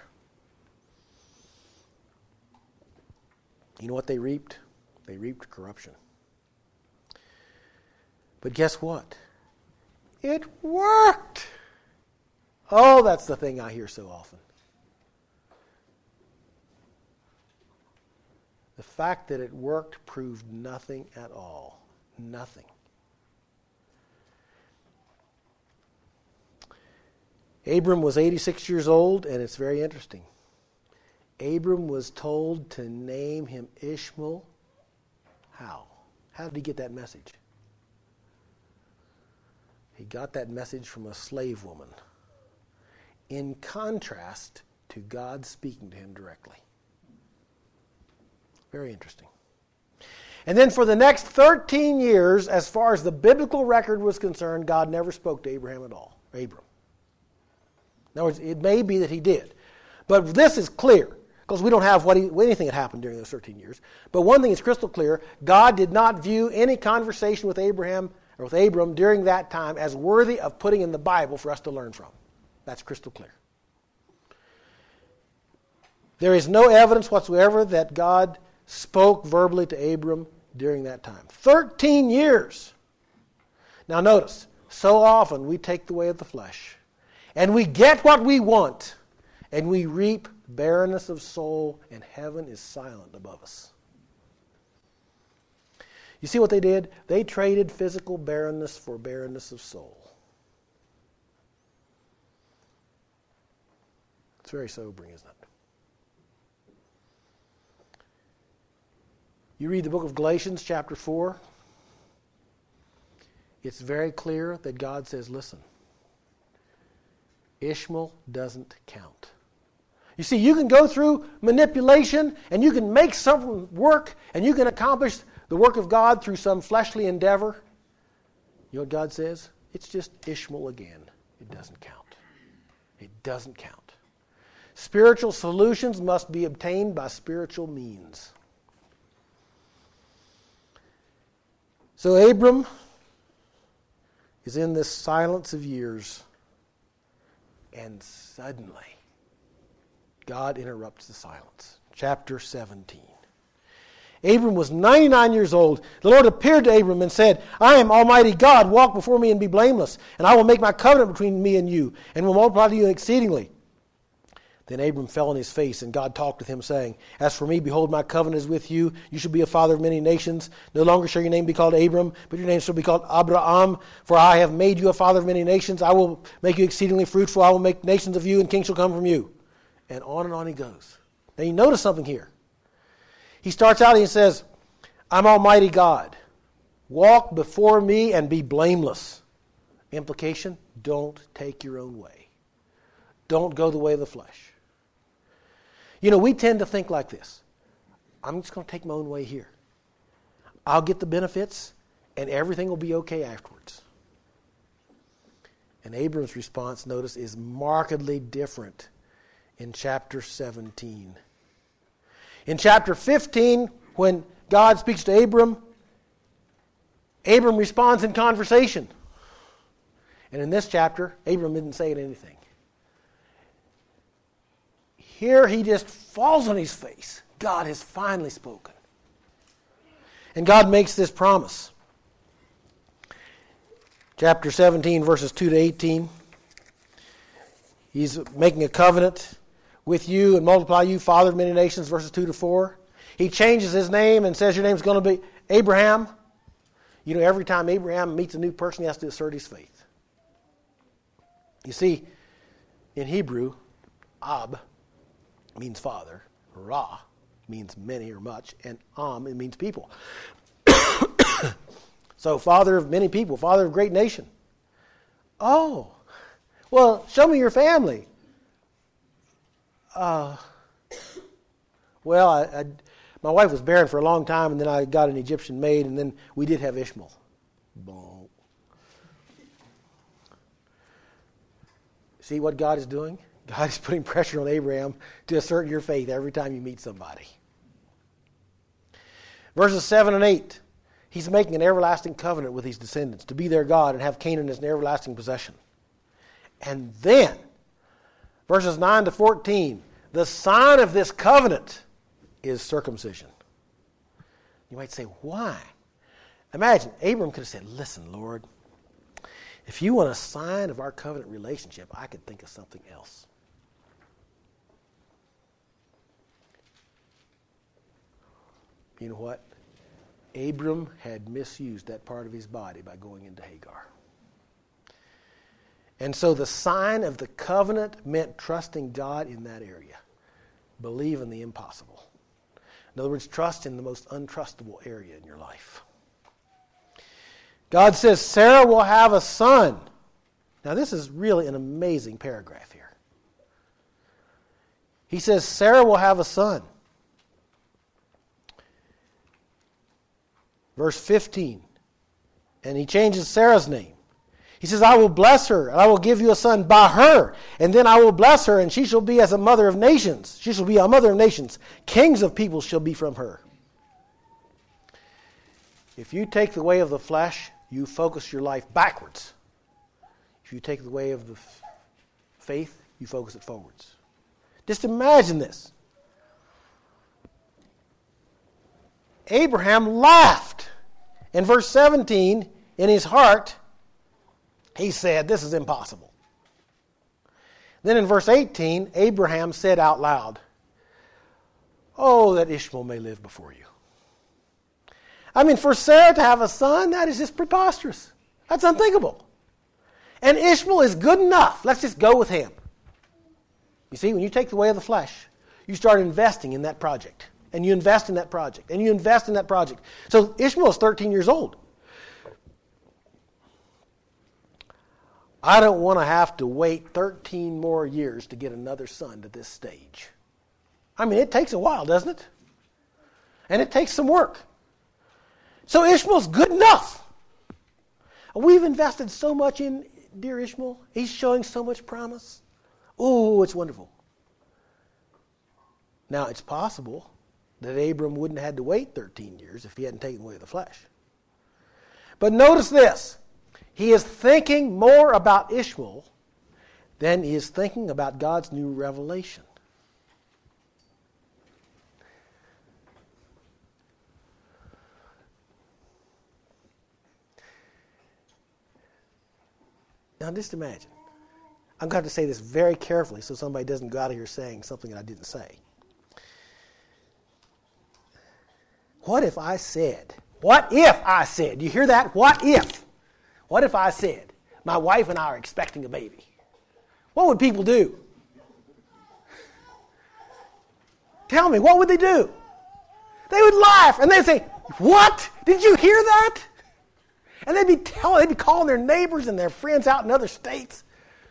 You know what they reaped? They reaped corruption. But guess what? It worked! Oh, that's the thing I hear so often. The fact that it worked proved nothing at all. Nothing. Abram was 86 years old, and it's very interesting. Abram was told to name him Ishmael. How? How did he get that message? He got that message from a slave woman, in contrast to God speaking to him directly. Very interesting. And then for the next 13 years, as far as the biblical record was concerned, God never spoke to Abraham at all. Abram. In other words, it may be that he did. But this is clear, because we don't have anything that happened during those 13 years. But one thing is crystal clear. God did not view any conversation with Abraham or with Abram during that time as worthy of putting in the Bible for us to learn from. That's crystal clear. There is no evidence whatsoever that God spoke verbally to Abram during that time. 13 years. Now notice, so often we take the way of the flesh, and we get what we want, and we reap barrenness of soul, and heaven is silent above us. You see what they did? They traded physical barrenness for barrenness of soul. It's very sobering, isn't it? You read the book of Galatians, chapter 4. It's very clear that God says, listen, Ishmael doesn't count. You see, you can go through manipulation, and you can make something work, and you can accomplish the work of God through some fleshly endeavor. You know what God says? It's just Ishmael again. It doesn't count. It doesn't count. Spiritual solutions must be obtained by spiritual means. So Abram is in this silence of years, and suddenly God interrupts the silence. Chapter 17. Abram was 99 years old. The Lord appeared to Abram and said, I am Almighty God. Walk before me and be blameless, and I will make my covenant between me and you, and will multiply to you exceedingly. Then Abram fell on his face, and God talked with him, saying, As for me, behold, my covenant is with you. You shall be a father of many nations. No longer shall your name be called Abram, but your name shall be called Abraham. For I have made you a father of many nations. I will make you exceedingly fruitful. I will make nations of you, and kings shall come from you. And on he goes. Now you notice something here. He starts out and he says, I'm Almighty God. Walk before me and be blameless. Implication, don't take your own way. Don't go the way of the flesh. You know, we tend to think like this. I'm just going to take my own way here. I'll get the benefits, and everything will be okay afterwards. And Abram's response, notice, is markedly different in chapter 17. In chapter 15, when God speaks to Abram responds in conversation. And in this chapter, Abram didn't say anything. Here he just falls on his face. God has finally spoken. And God makes this promise. Chapter 17, verses 2 to 18. He's making a covenant with you and multiply you, father of many nations, verses 2 to 4. He changes his name and says your name's going to be Abraham. You know, every time Abraham meets a new person, he has to assert his faith. You see, in Hebrew, Ab means father. Ra means many or much, and it means people. So father of many people, father of great nation. Oh, well, show me your family. Well, my wife was barren for a long time, and then I got an Egyptian maid, and then we did have Ishmael. Boom. See what God is doing? God is putting pressure on Abraham to assert your faith every time you meet somebody. Verses 7 and 8. He's making an everlasting covenant with his descendants to be their God and have Canaan as an everlasting possession. And then, verses 9 to 14, the sign of this covenant is circumcision. You might say, why? Imagine, Abram could have said, listen, Lord, if you want a sign of our covenant relationship, I could think of something else. You know what? Abram had misused that part of his body by going into Hagar. And so the sign of the covenant meant trusting God in that area. Believe in the impossible. In other words, trust in the most untrustable area in your life. God says Sarah will have a son. Now this is really an amazing paragraph here. He says Sarah will have a son. Verse 15. And he changes Sarah's name. He says, I will bless her, and I will give you a son by her. And then I will bless her, and she shall be as a mother of nations. She shall be a mother of nations. Kings of peoples shall be from her. If you take the way of the flesh, you focus your life backwards. If you take the way of the faith, you focus it forwards. Just imagine this. Abraham laughed. In verse 17, in his heart, he said, this is impossible. Then in verse 18, Abraham said out loud, oh, that Ishmael may live before you. I mean, for Sarah to have a son, that is just preposterous. That's unthinkable. And Ishmael is good enough. Let's just go with him. You see, when you take the way of the flesh, you start investing in that project. And you invest in that project. And you invest in that project. So Ishmael is 13 years old. I don't want to have to wait 13 more years to get another son to this stage. I mean, it takes a while, doesn't it? And it takes some work. So Ishmael's good enough. We've invested so much in dear Ishmael. He's showing so much promise. Oh, it's wonderful. Now, it's possible that Abram wouldn't have had to wait 13 years if he hadn't taken away the flesh. But notice this. He is thinking more about Ishmael than he is thinking about God's new revelation. Now just imagine. I'm going to say this very carefully so somebody doesn't go out of here saying something I didn't say. What if I said, you hear that? What if I said, my wife and I are expecting a baby? What would people do? Tell me, what would they do? They would laugh and they'd say, what? Did you hear that? And they'd be calling their neighbors and their friends out in other states.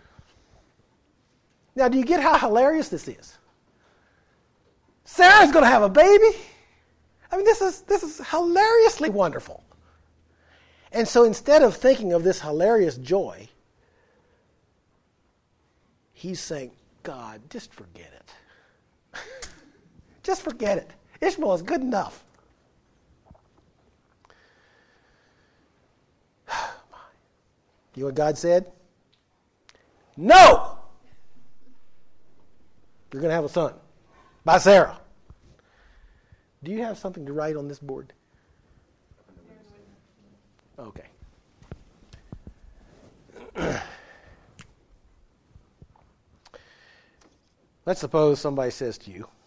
Now, do you get how hilarious this is? Sarah's going to have a baby? I mean, this is hilariously wonderful. And so instead of thinking of this hilarious joy, he's saying, God, just forget it. Just forget it. Ishmael is good enough. You know what God said? No! You're going to have a son. By Sarah. Do you have something to write on this board? Okay. Let's suppose somebody says to you,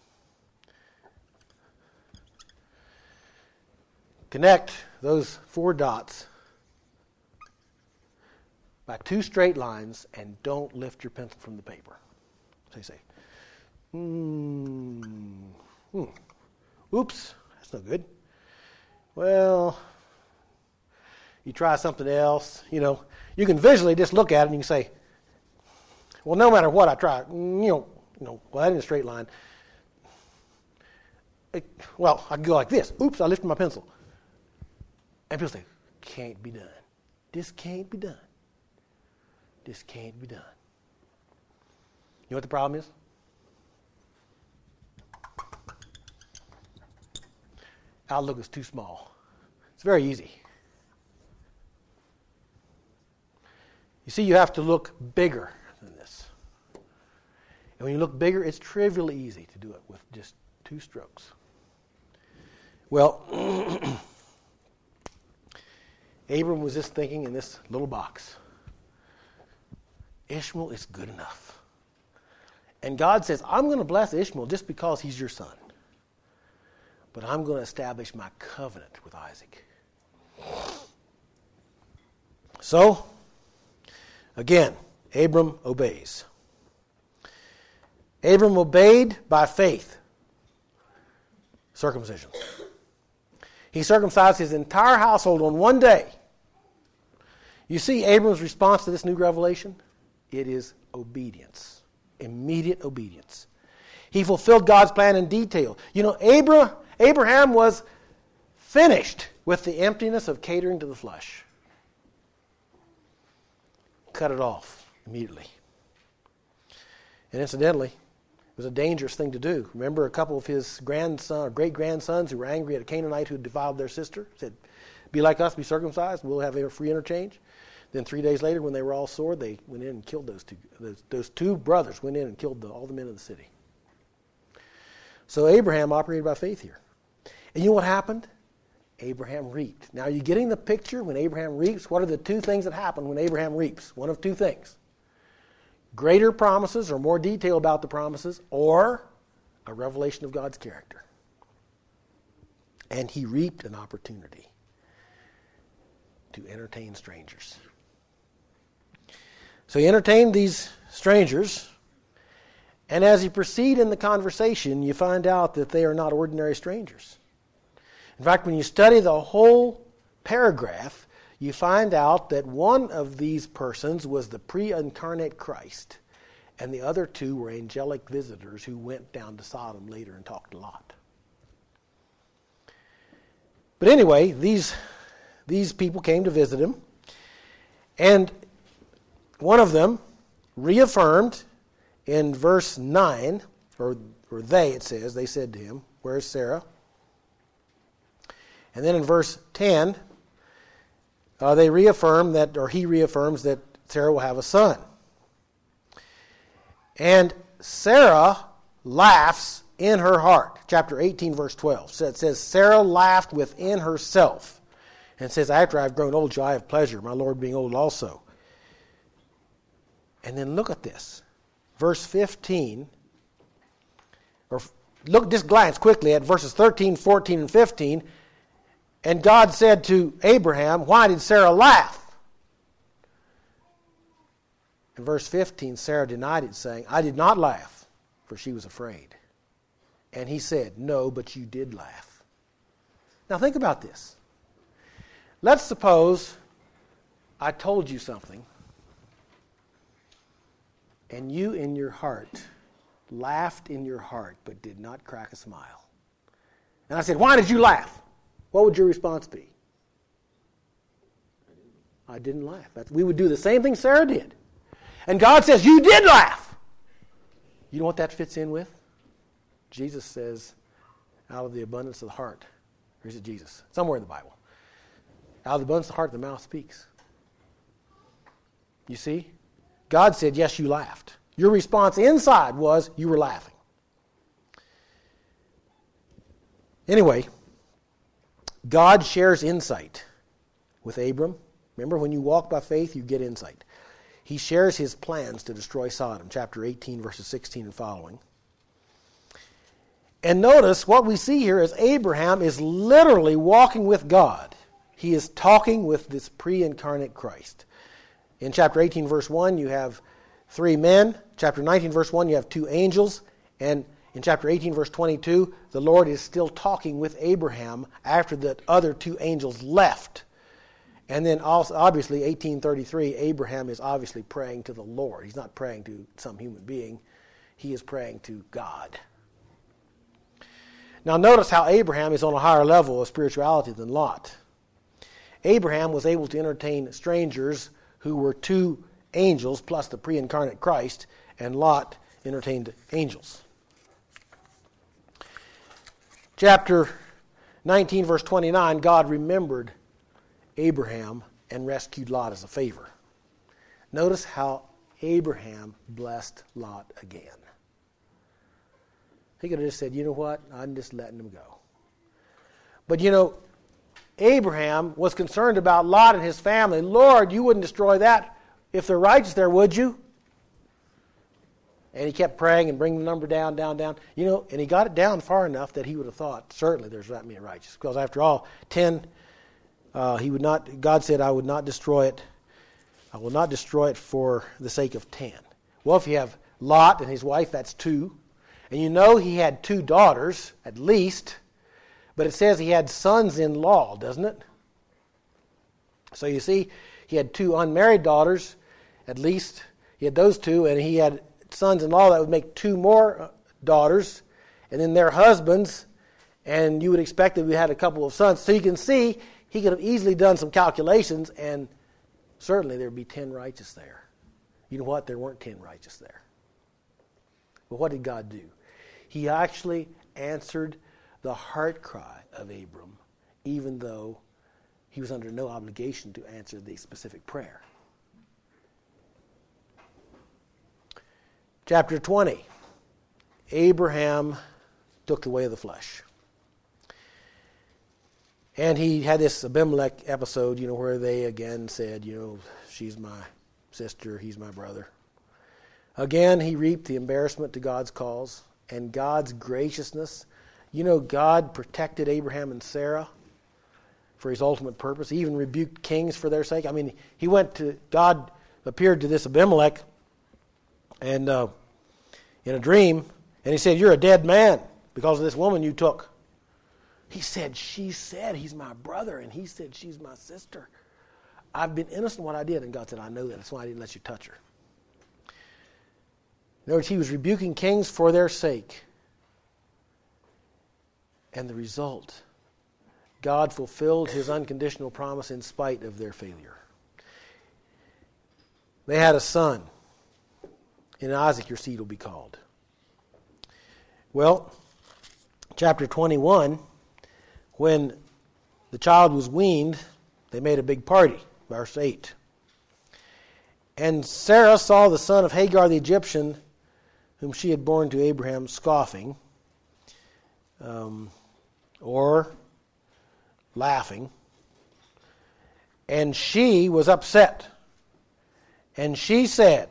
connect those 4 dots by 2 straight lines and don't lift your pencil from the paper. So you say, Oops, that's no good. Well, you try something else. You can visually just look at it and you can say, well, no matter what I try, well, that ain't a straight line. I can go like this. Oops, I lifted my pencil. And people say, can't be done. This can't be done. This can't be done. You know what the problem is? Outlook is too small. It's very easy. You see, you have to look bigger than this. And when you look bigger, it's trivially easy to do it with just 2 strokes. Well, Abram was just thinking in this little box. Ishmael is good enough. And God says, I'm going to bless Ishmael just because he's your son. But I'm going to establish my covenant with Isaac. So, again, Abram obeys. Abram obeyed by faith. Circumcision. He circumcised his entire household on one day. You see Abram's response to this new revelation? It is obedience. Immediate obedience. He fulfilled God's plan in detail. Abraham was finished with the emptiness of catering to the flesh. Cut it off immediately. And incidentally, it was a dangerous thing to do. Remember a couple of his great-grandsons who were angry at a Canaanite who had defiled their sister? Said, be like us, be circumcised, we'll have a free interchange. Then 3 days later, when they were all sore, they went in and killed those two brothers went in and killed all the men of the city. So Abraham operated by faith here. And you know what happened? Abraham reaped. Now, are you getting the picture when Abraham reaps? What are the 2 things that happen when Abraham reaps? One of 2 things. Greater promises or more detail about the promises, or a revelation of God's character. And he reaped an opportunity to entertain strangers. So he entertained these strangers, and as you proceed in the conversation, you find out that they are not ordinary strangers. In fact, when you study the whole paragraph, you find out that one of these persons was the pre-incarnate Christ, and the other 2 were angelic visitors who went down to Sodom later and talked a lot. But anyway, these people came to visit him, and one of them reaffirmed in verse 9, or it says, they said to him, where's Sarah? And then in verse 10, he reaffirms that Sarah will have a son. And Sarah laughs in her heart. Chapter 18, verse 12. So it says, Sarah laughed within herself. And it says, after I have grown old, shall I have pleasure, my Lord being old also. And then look at this. Verse 15. Just glance quickly at verses 13, 14, and 15. And God said to Abraham, why did Sarah laugh? In verse 15, Sarah denied it, saying, I did not laugh, for she was afraid. And he said, no, but you did laugh. Now think about this. Let's suppose I told you something, and you in your heart laughed in your heart, but did not crack a smile. And I said, why did you laugh? What would your response be? I didn't laugh. We would do the same thing Sarah did. And God says, you did laugh. You know what that fits in with? Jesus says, out of the abundance of the heart. Or is it Jesus? Somewhere in the Bible. Out of the abundance of the heart, the mouth speaks. You see? God said, yes, you laughed. Your response inside was, you were laughing. Anyway, God shares insight with Abram. Remember, when you walk by faith, you get insight. He shares his plans to destroy Sodom, chapter 18, verses 16 and following. And notice what we see here is Abraham is literally walking with God. He is talking with this pre-incarnate Christ. In chapter 18, verse 1, you have 3 men. Chapter 19, verse 1, you have 2 angels. And In chapter 18, verse 22, the Lord is still talking with Abraham after the other two angels left. And then also, obviously, 1833, Abraham is obviously praying to the Lord. He's not praying to some human being. He is praying to God. Now notice how Abraham is on a higher level of spirituality than Lot. Abraham was able to entertain strangers who were two angels plus the pre-incarnate Christ, and Lot entertained angels. Chapter 19, verse 29, God remembered Abraham and rescued Lot as a favor. Notice how Abraham blessed Lot again. He could have just said, you know what, I'm just letting him go. But you know, Abraham was concerned about Lot and his family. Lord, you wouldn't destroy that if they're righteous there, would you? And he kept praying and bringing the number down, down, down. You know, and he got it down far enough that he would have thought, certainly there's that many righteous. Because after all, 10, God said, I would not destroy it. I will not destroy it for the sake of 10. Well, if you have Lot and his wife, that's 2. And you know he had 2 daughters, at least. But it says he had sons-in-law, doesn't it? So you see, he had 2 unmarried daughters, at least. He had those 2, and he had sons-in-law that would make 2 more daughters, and then their husbands, and you would expect that we had a couple of sons. So you can see he could have easily done some calculations, and certainly there would be 10 righteous there. You know what? There weren't 10 righteous there. But what did God do? He actually answered the heart cry of Abram, even though he was under no obligation to answer the specific prayer. Chapter 20, Abraham took the way of the flesh. And he had this Abimelech episode, you know, where they again said, you know, she's my sister, he's my brother. Again, he reaped the embarrassment to God's cause and God's graciousness. You know, God protected Abraham and Sarah for his ultimate purpose. He even rebuked kings for their sake. I mean, God appeared to this Abimelech and in a dream, and he said, you're a dead man because of this woman you took. He said, she said he's my brother, and he said she's my sister. I've been innocent in what I did, and God said, I know that. That's why I didn't let you touch her. In other words, he was rebuking kings for their sake. And the result, God fulfilled his unconditional promise in spite of their failure. They had a son. In Isaac your seed will be called. Well, chapter 21, when the child was weaned, they made a big party. Verse 8. And Sarah saw the son of Hagar the Egyptian, whom she had borne to Abraham, scoffing, or laughing. And she was upset. And she said,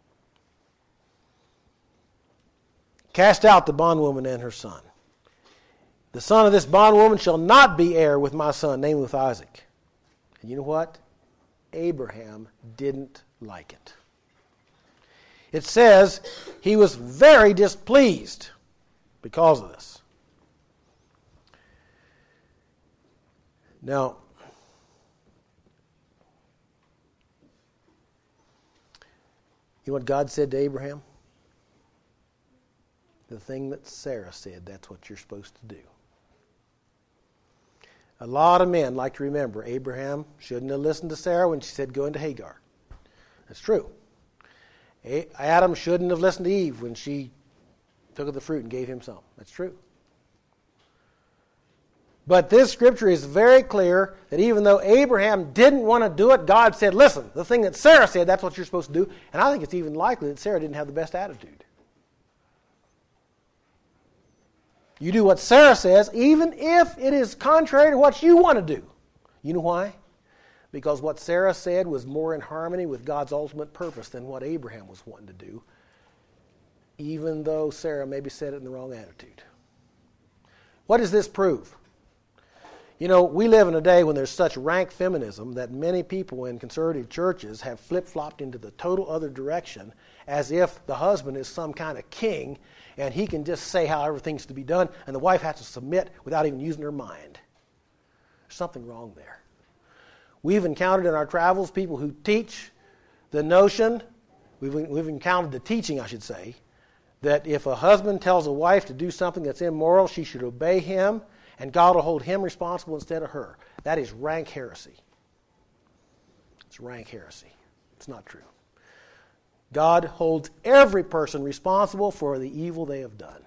cast out the bondwoman and her son. The son of this bondwoman shall not be heir with my son, namely with Isaac. And you know what? Abraham didn't like it. It says he was very displeased because of this. Now, you know what God said to Abraham? The thing that Sarah said, that's what you're supposed to do. A lot of men like to remember Abraham shouldn't have listened to Sarah when she said go into Hagar. That's true. Adam shouldn't have listened to Eve when she took of the fruit and gave him some. That's true. But this scripture is very clear that even though Abraham didn't want to do it, God said, listen, the thing that Sarah said, that's what you're supposed to do. And I think it's even likely that Sarah didn't have the best attitude. You do what Sarah says, even if it is contrary to what you want to do. You know why? Because what Sarah said was more in harmony with God's ultimate purpose than what Abraham was wanting to do, even though Sarah maybe said it in the wrong attitude. What does this prove? You know, we live in a day when there's such rank feminism that many people in conservative churches have flip-flopped into the total other direction, as if the husband is some kind of king and he can just say how everything's to be done and the wife has to submit without even using her mind. There's something wrong there. We've encountered in our travels people who teach the notion, we've encountered the teaching, I should say, that if a husband tells a wife to do something that's immoral, she should obey him, and God will hold him responsible instead of her. That is rank heresy. It's rank heresy. It's not true. God holds every person responsible for the evil they have done.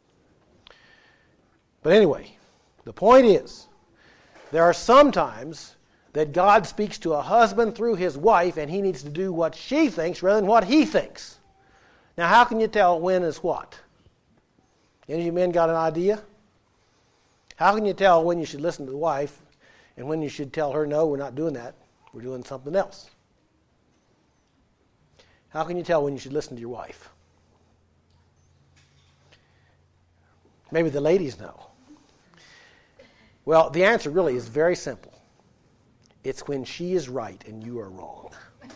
But anyway, the point is, there are some times that God speaks to a husband through his wife, and he needs to do what she thinks rather than what he thinks. Now, how can you tell when is what? Any of you men got an idea? How can you tell when you should listen to the wife and when you should tell her, no, we're not doing that, we're doing something else? How can you tell when you should listen to your wife? Maybe the ladies know. Well, the answer really is very simple. It's when she is right and you are wrong.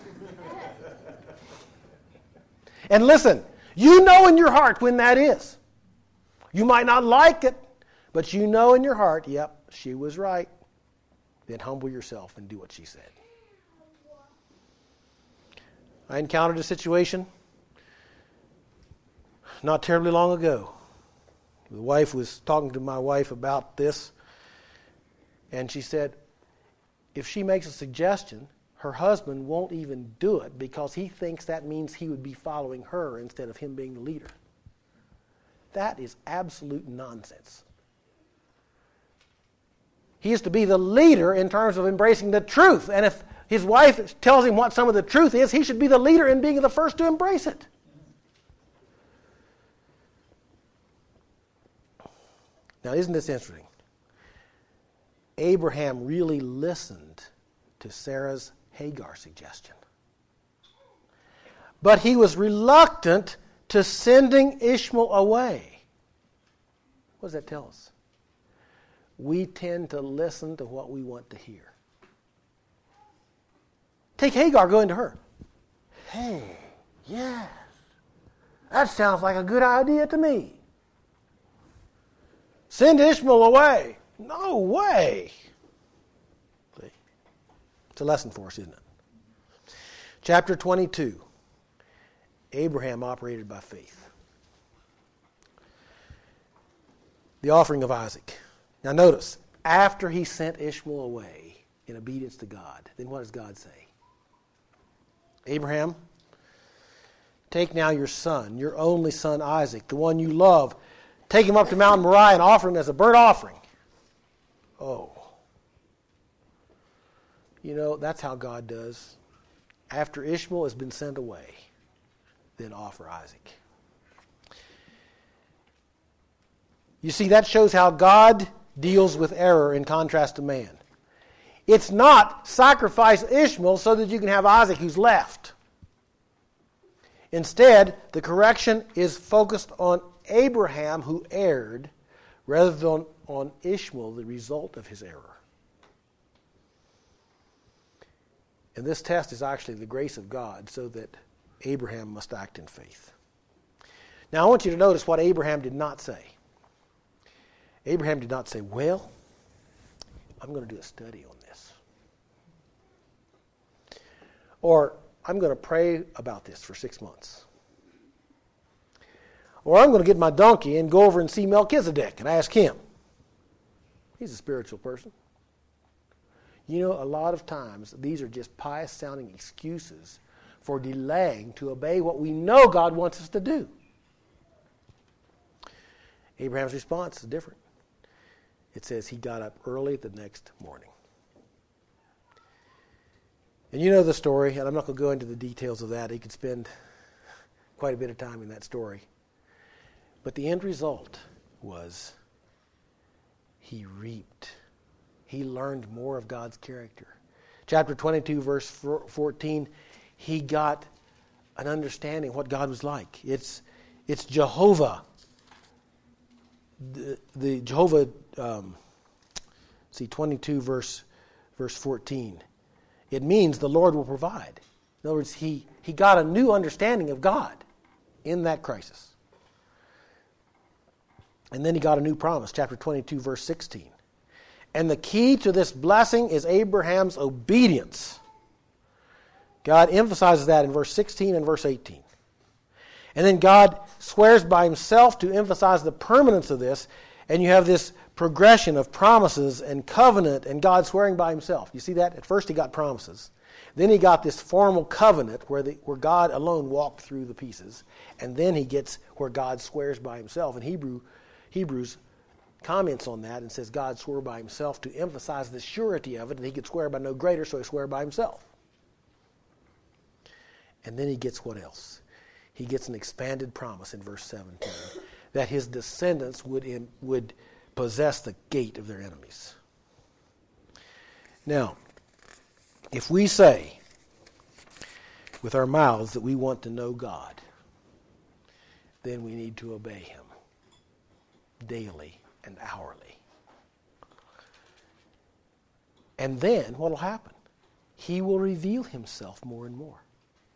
And listen, you know in your heart when that is. You might not like it, but you know in your heart, yep, she was right. Then humble yourself and do what she said. I encountered a situation not terribly long ago. The wife was talking to my wife about this, and she said, if she makes a suggestion, her husband won't even do it because he thinks that means he would be following her instead of him being the leader. That is absolute nonsense. He is to be the leader in terms of embracing the truth. And if his wife tells him what some of the truth is, he should be the leader in being the first to embrace it. Now, isn't this interesting? Abraham really listened to Sarah's Hagar suggestion. But he was reluctant to sending Ishmael away. What does that tell us? We tend to listen to what we want to hear. Take Hagar, go into her. Hey, yes, that sounds like a good idea to me. Send Ishmael away. No way. See? It's a lesson for us, isn't it? Chapter 22. Abraham operated by faith. The offering of Isaac. Now notice, after he sent Ishmael away in obedience to God, then what does God say? Abraham, take now your son, your only son Isaac, the one you love. Take him up to Mount Moriah and offer him as a burnt offering. Oh. You know, that's how God does. After Ishmael has been sent away, then offer Isaac. You see, that shows how God deals with error in contrast to man. It's not sacrifice Ishmael so that you can have Isaac who's left. Instead, the correction is focused on Abraham who erred rather than on Ishmael, the result of his error. And this test is actually the grace of God so that Abraham must act in faith. Now I want you to notice what Abraham did not say. Abraham did not say, well, I'm going to do a study on this. Or, I'm going to pray about this for 6 months. Or, I'm going to get my donkey and go over and see Melchizedek and ask him. He's a spiritual person. You know, a lot of times, these are just pious-sounding excuses for delaying to obey what we know God wants us to do. Abraham's response is different. It says he got up early the next morning. And you know the story, and I'm not going to go into the details of that. You could spend quite a bit of time in that story. But the end result was he reaped. He learned more of God's character. Chapter 22, verse 14, he got an understanding of what God was like. It's Jehovah. The Jehovah See, 22 verse 14. It means the Lord will provide. In other words, he got a new understanding of God in that crisis. And then he got a new promise, chapter 22, verse 16. And the key to this blessing is Abraham's obedience. God emphasizes that in verse 16 and verse 18. And then God swears by himself to emphasize the permanence of this, and you have this progression of promises and covenant and God swearing by himself. You see that? At first he got promises. Then he got this formal covenant where God alone walked through the pieces. And then he gets where God swears by himself. And Hebrews comments on that and says God swore by himself to emphasize the surety of it, and he could swear by no greater, so he swore by himself. And then he gets what else? He gets an expanded promise in verse 17 that his descendants would possess the gate of their enemies. Now, if we say with our mouths that we want to know God, then we need to obey him daily and hourly. And then what will happen? He will reveal himself more and more.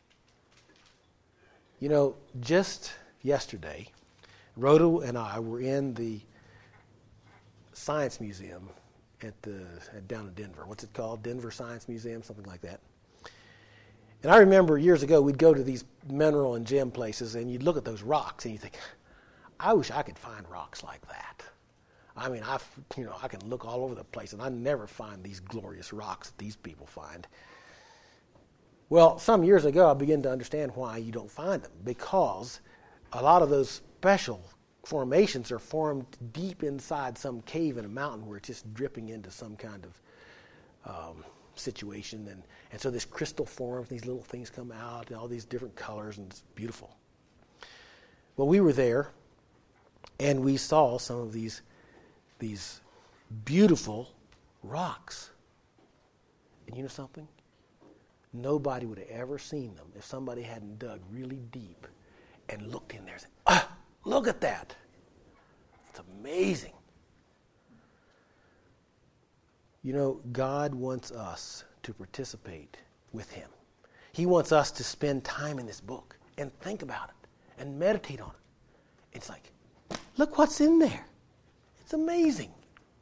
You know, just yesterday, Rhoda and I were in the Science Museum down in Denver. What's it called? Denver Science Museum, something like that. And I remember years ago we'd go to these mineral and gem places, and you'd look at those rocks and you think, I wish I could find rocks like that. I mean, I can look all over the place, and I never find these glorious rocks that these people find. Well, some years ago, I began to understand why you don't find them, because a lot of those special formations are formed deep inside some cave in a mountain where it's just dripping into some kind of situation. And so this crystal forms, these little things come out, and all these different colors, and it's beautiful. Well, we were there, and we saw some of these beautiful rocks. And you know something? Nobody would have ever seen them if somebody hadn't dug really deep and looked in there and said, look at that. It's amazing. You know, God wants us to participate with him. He wants us to spend time in this book and think about it and meditate on it. It's like, look what's in there. It's amazing.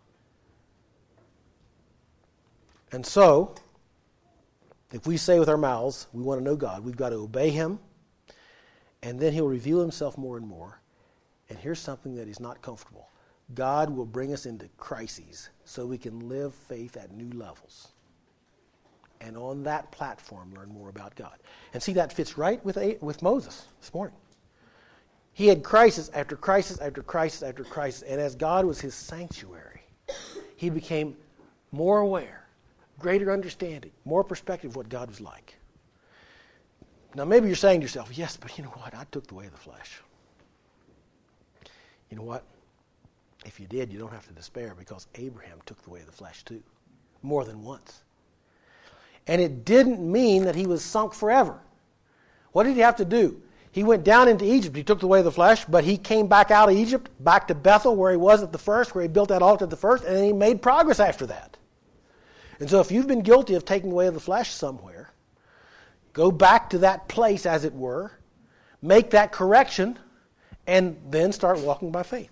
And so, if we say with our mouths we want to know God, we've got to obey him, and then he'll reveal himself more and more. And here's something that is not comfortable. God will bring us into crises so we can live faith at new levels. And on that platform, learn more about God. And see, that fits right with Moses this morning. He had crisis after crisis after crisis after crisis. And as God was his sanctuary, he became more aware, greater understanding, more perspective of what God was like. Now, maybe you're saying to yourself, yes, but you know what? I took the way of the flesh. You know what? If you did, you don't have to despair, because Abraham took the way of the flesh too, more than once. And it didn't mean that he was sunk forever. What did he have to do? He went down into Egypt. He took the way of the flesh, but he came back out of Egypt, back to Bethel, where he was at the first, where he built that altar at the first, and then he made progress after that. And so if you've been guilty of taking the way of the flesh somewhere, go back to that place, as it were, make that correction, and then start walking by faith.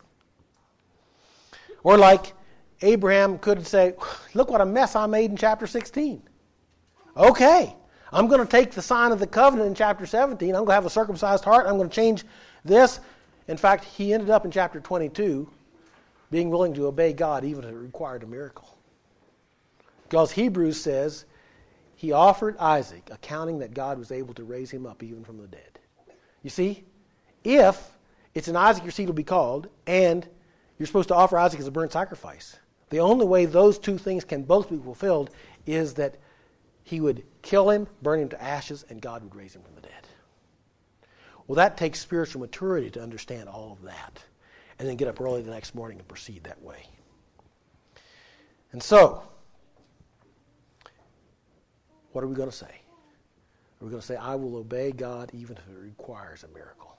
Or like Abraham could say, look what a mess I made in chapter 16. Okay, I'm going to take the sign of the covenant in chapter 17. I'm going to have a circumcised heart. I'm going to change this. In fact, he ended up in chapter 22 being willing to obey God even if it required a miracle. Because Hebrews says he offered Isaac, accounting that God was able to raise him up even from the dead. You see, if it's in Isaac your seed will be called, and you're supposed to offer Isaac as a burnt sacrifice, the only way those two things can both be fulfilled is that he would kill him, burn him to ashes, and God would raise him from the dead. Well, that takes spiritual maturity to understand all of that, and then get up early the next morning and proceed that way. And so, what are we going to say? Are we going to say, I will obey God even if it requires a miracle?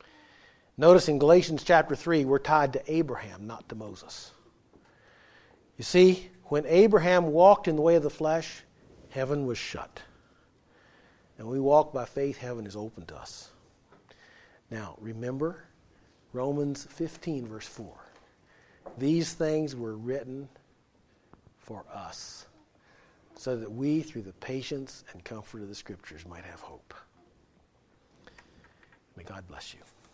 Notice in Galatians chapter 3, we're tied to Abraham, not to Moses. You see, when Abraham walked in the way of the flesh, heaven was shut. And we walk by faith, heaven is open to us. Now, remember Romans 15, verse 4. These things were written for us, so that we, through the patience and comfort of the Scriptures, might have hope. May God bless you.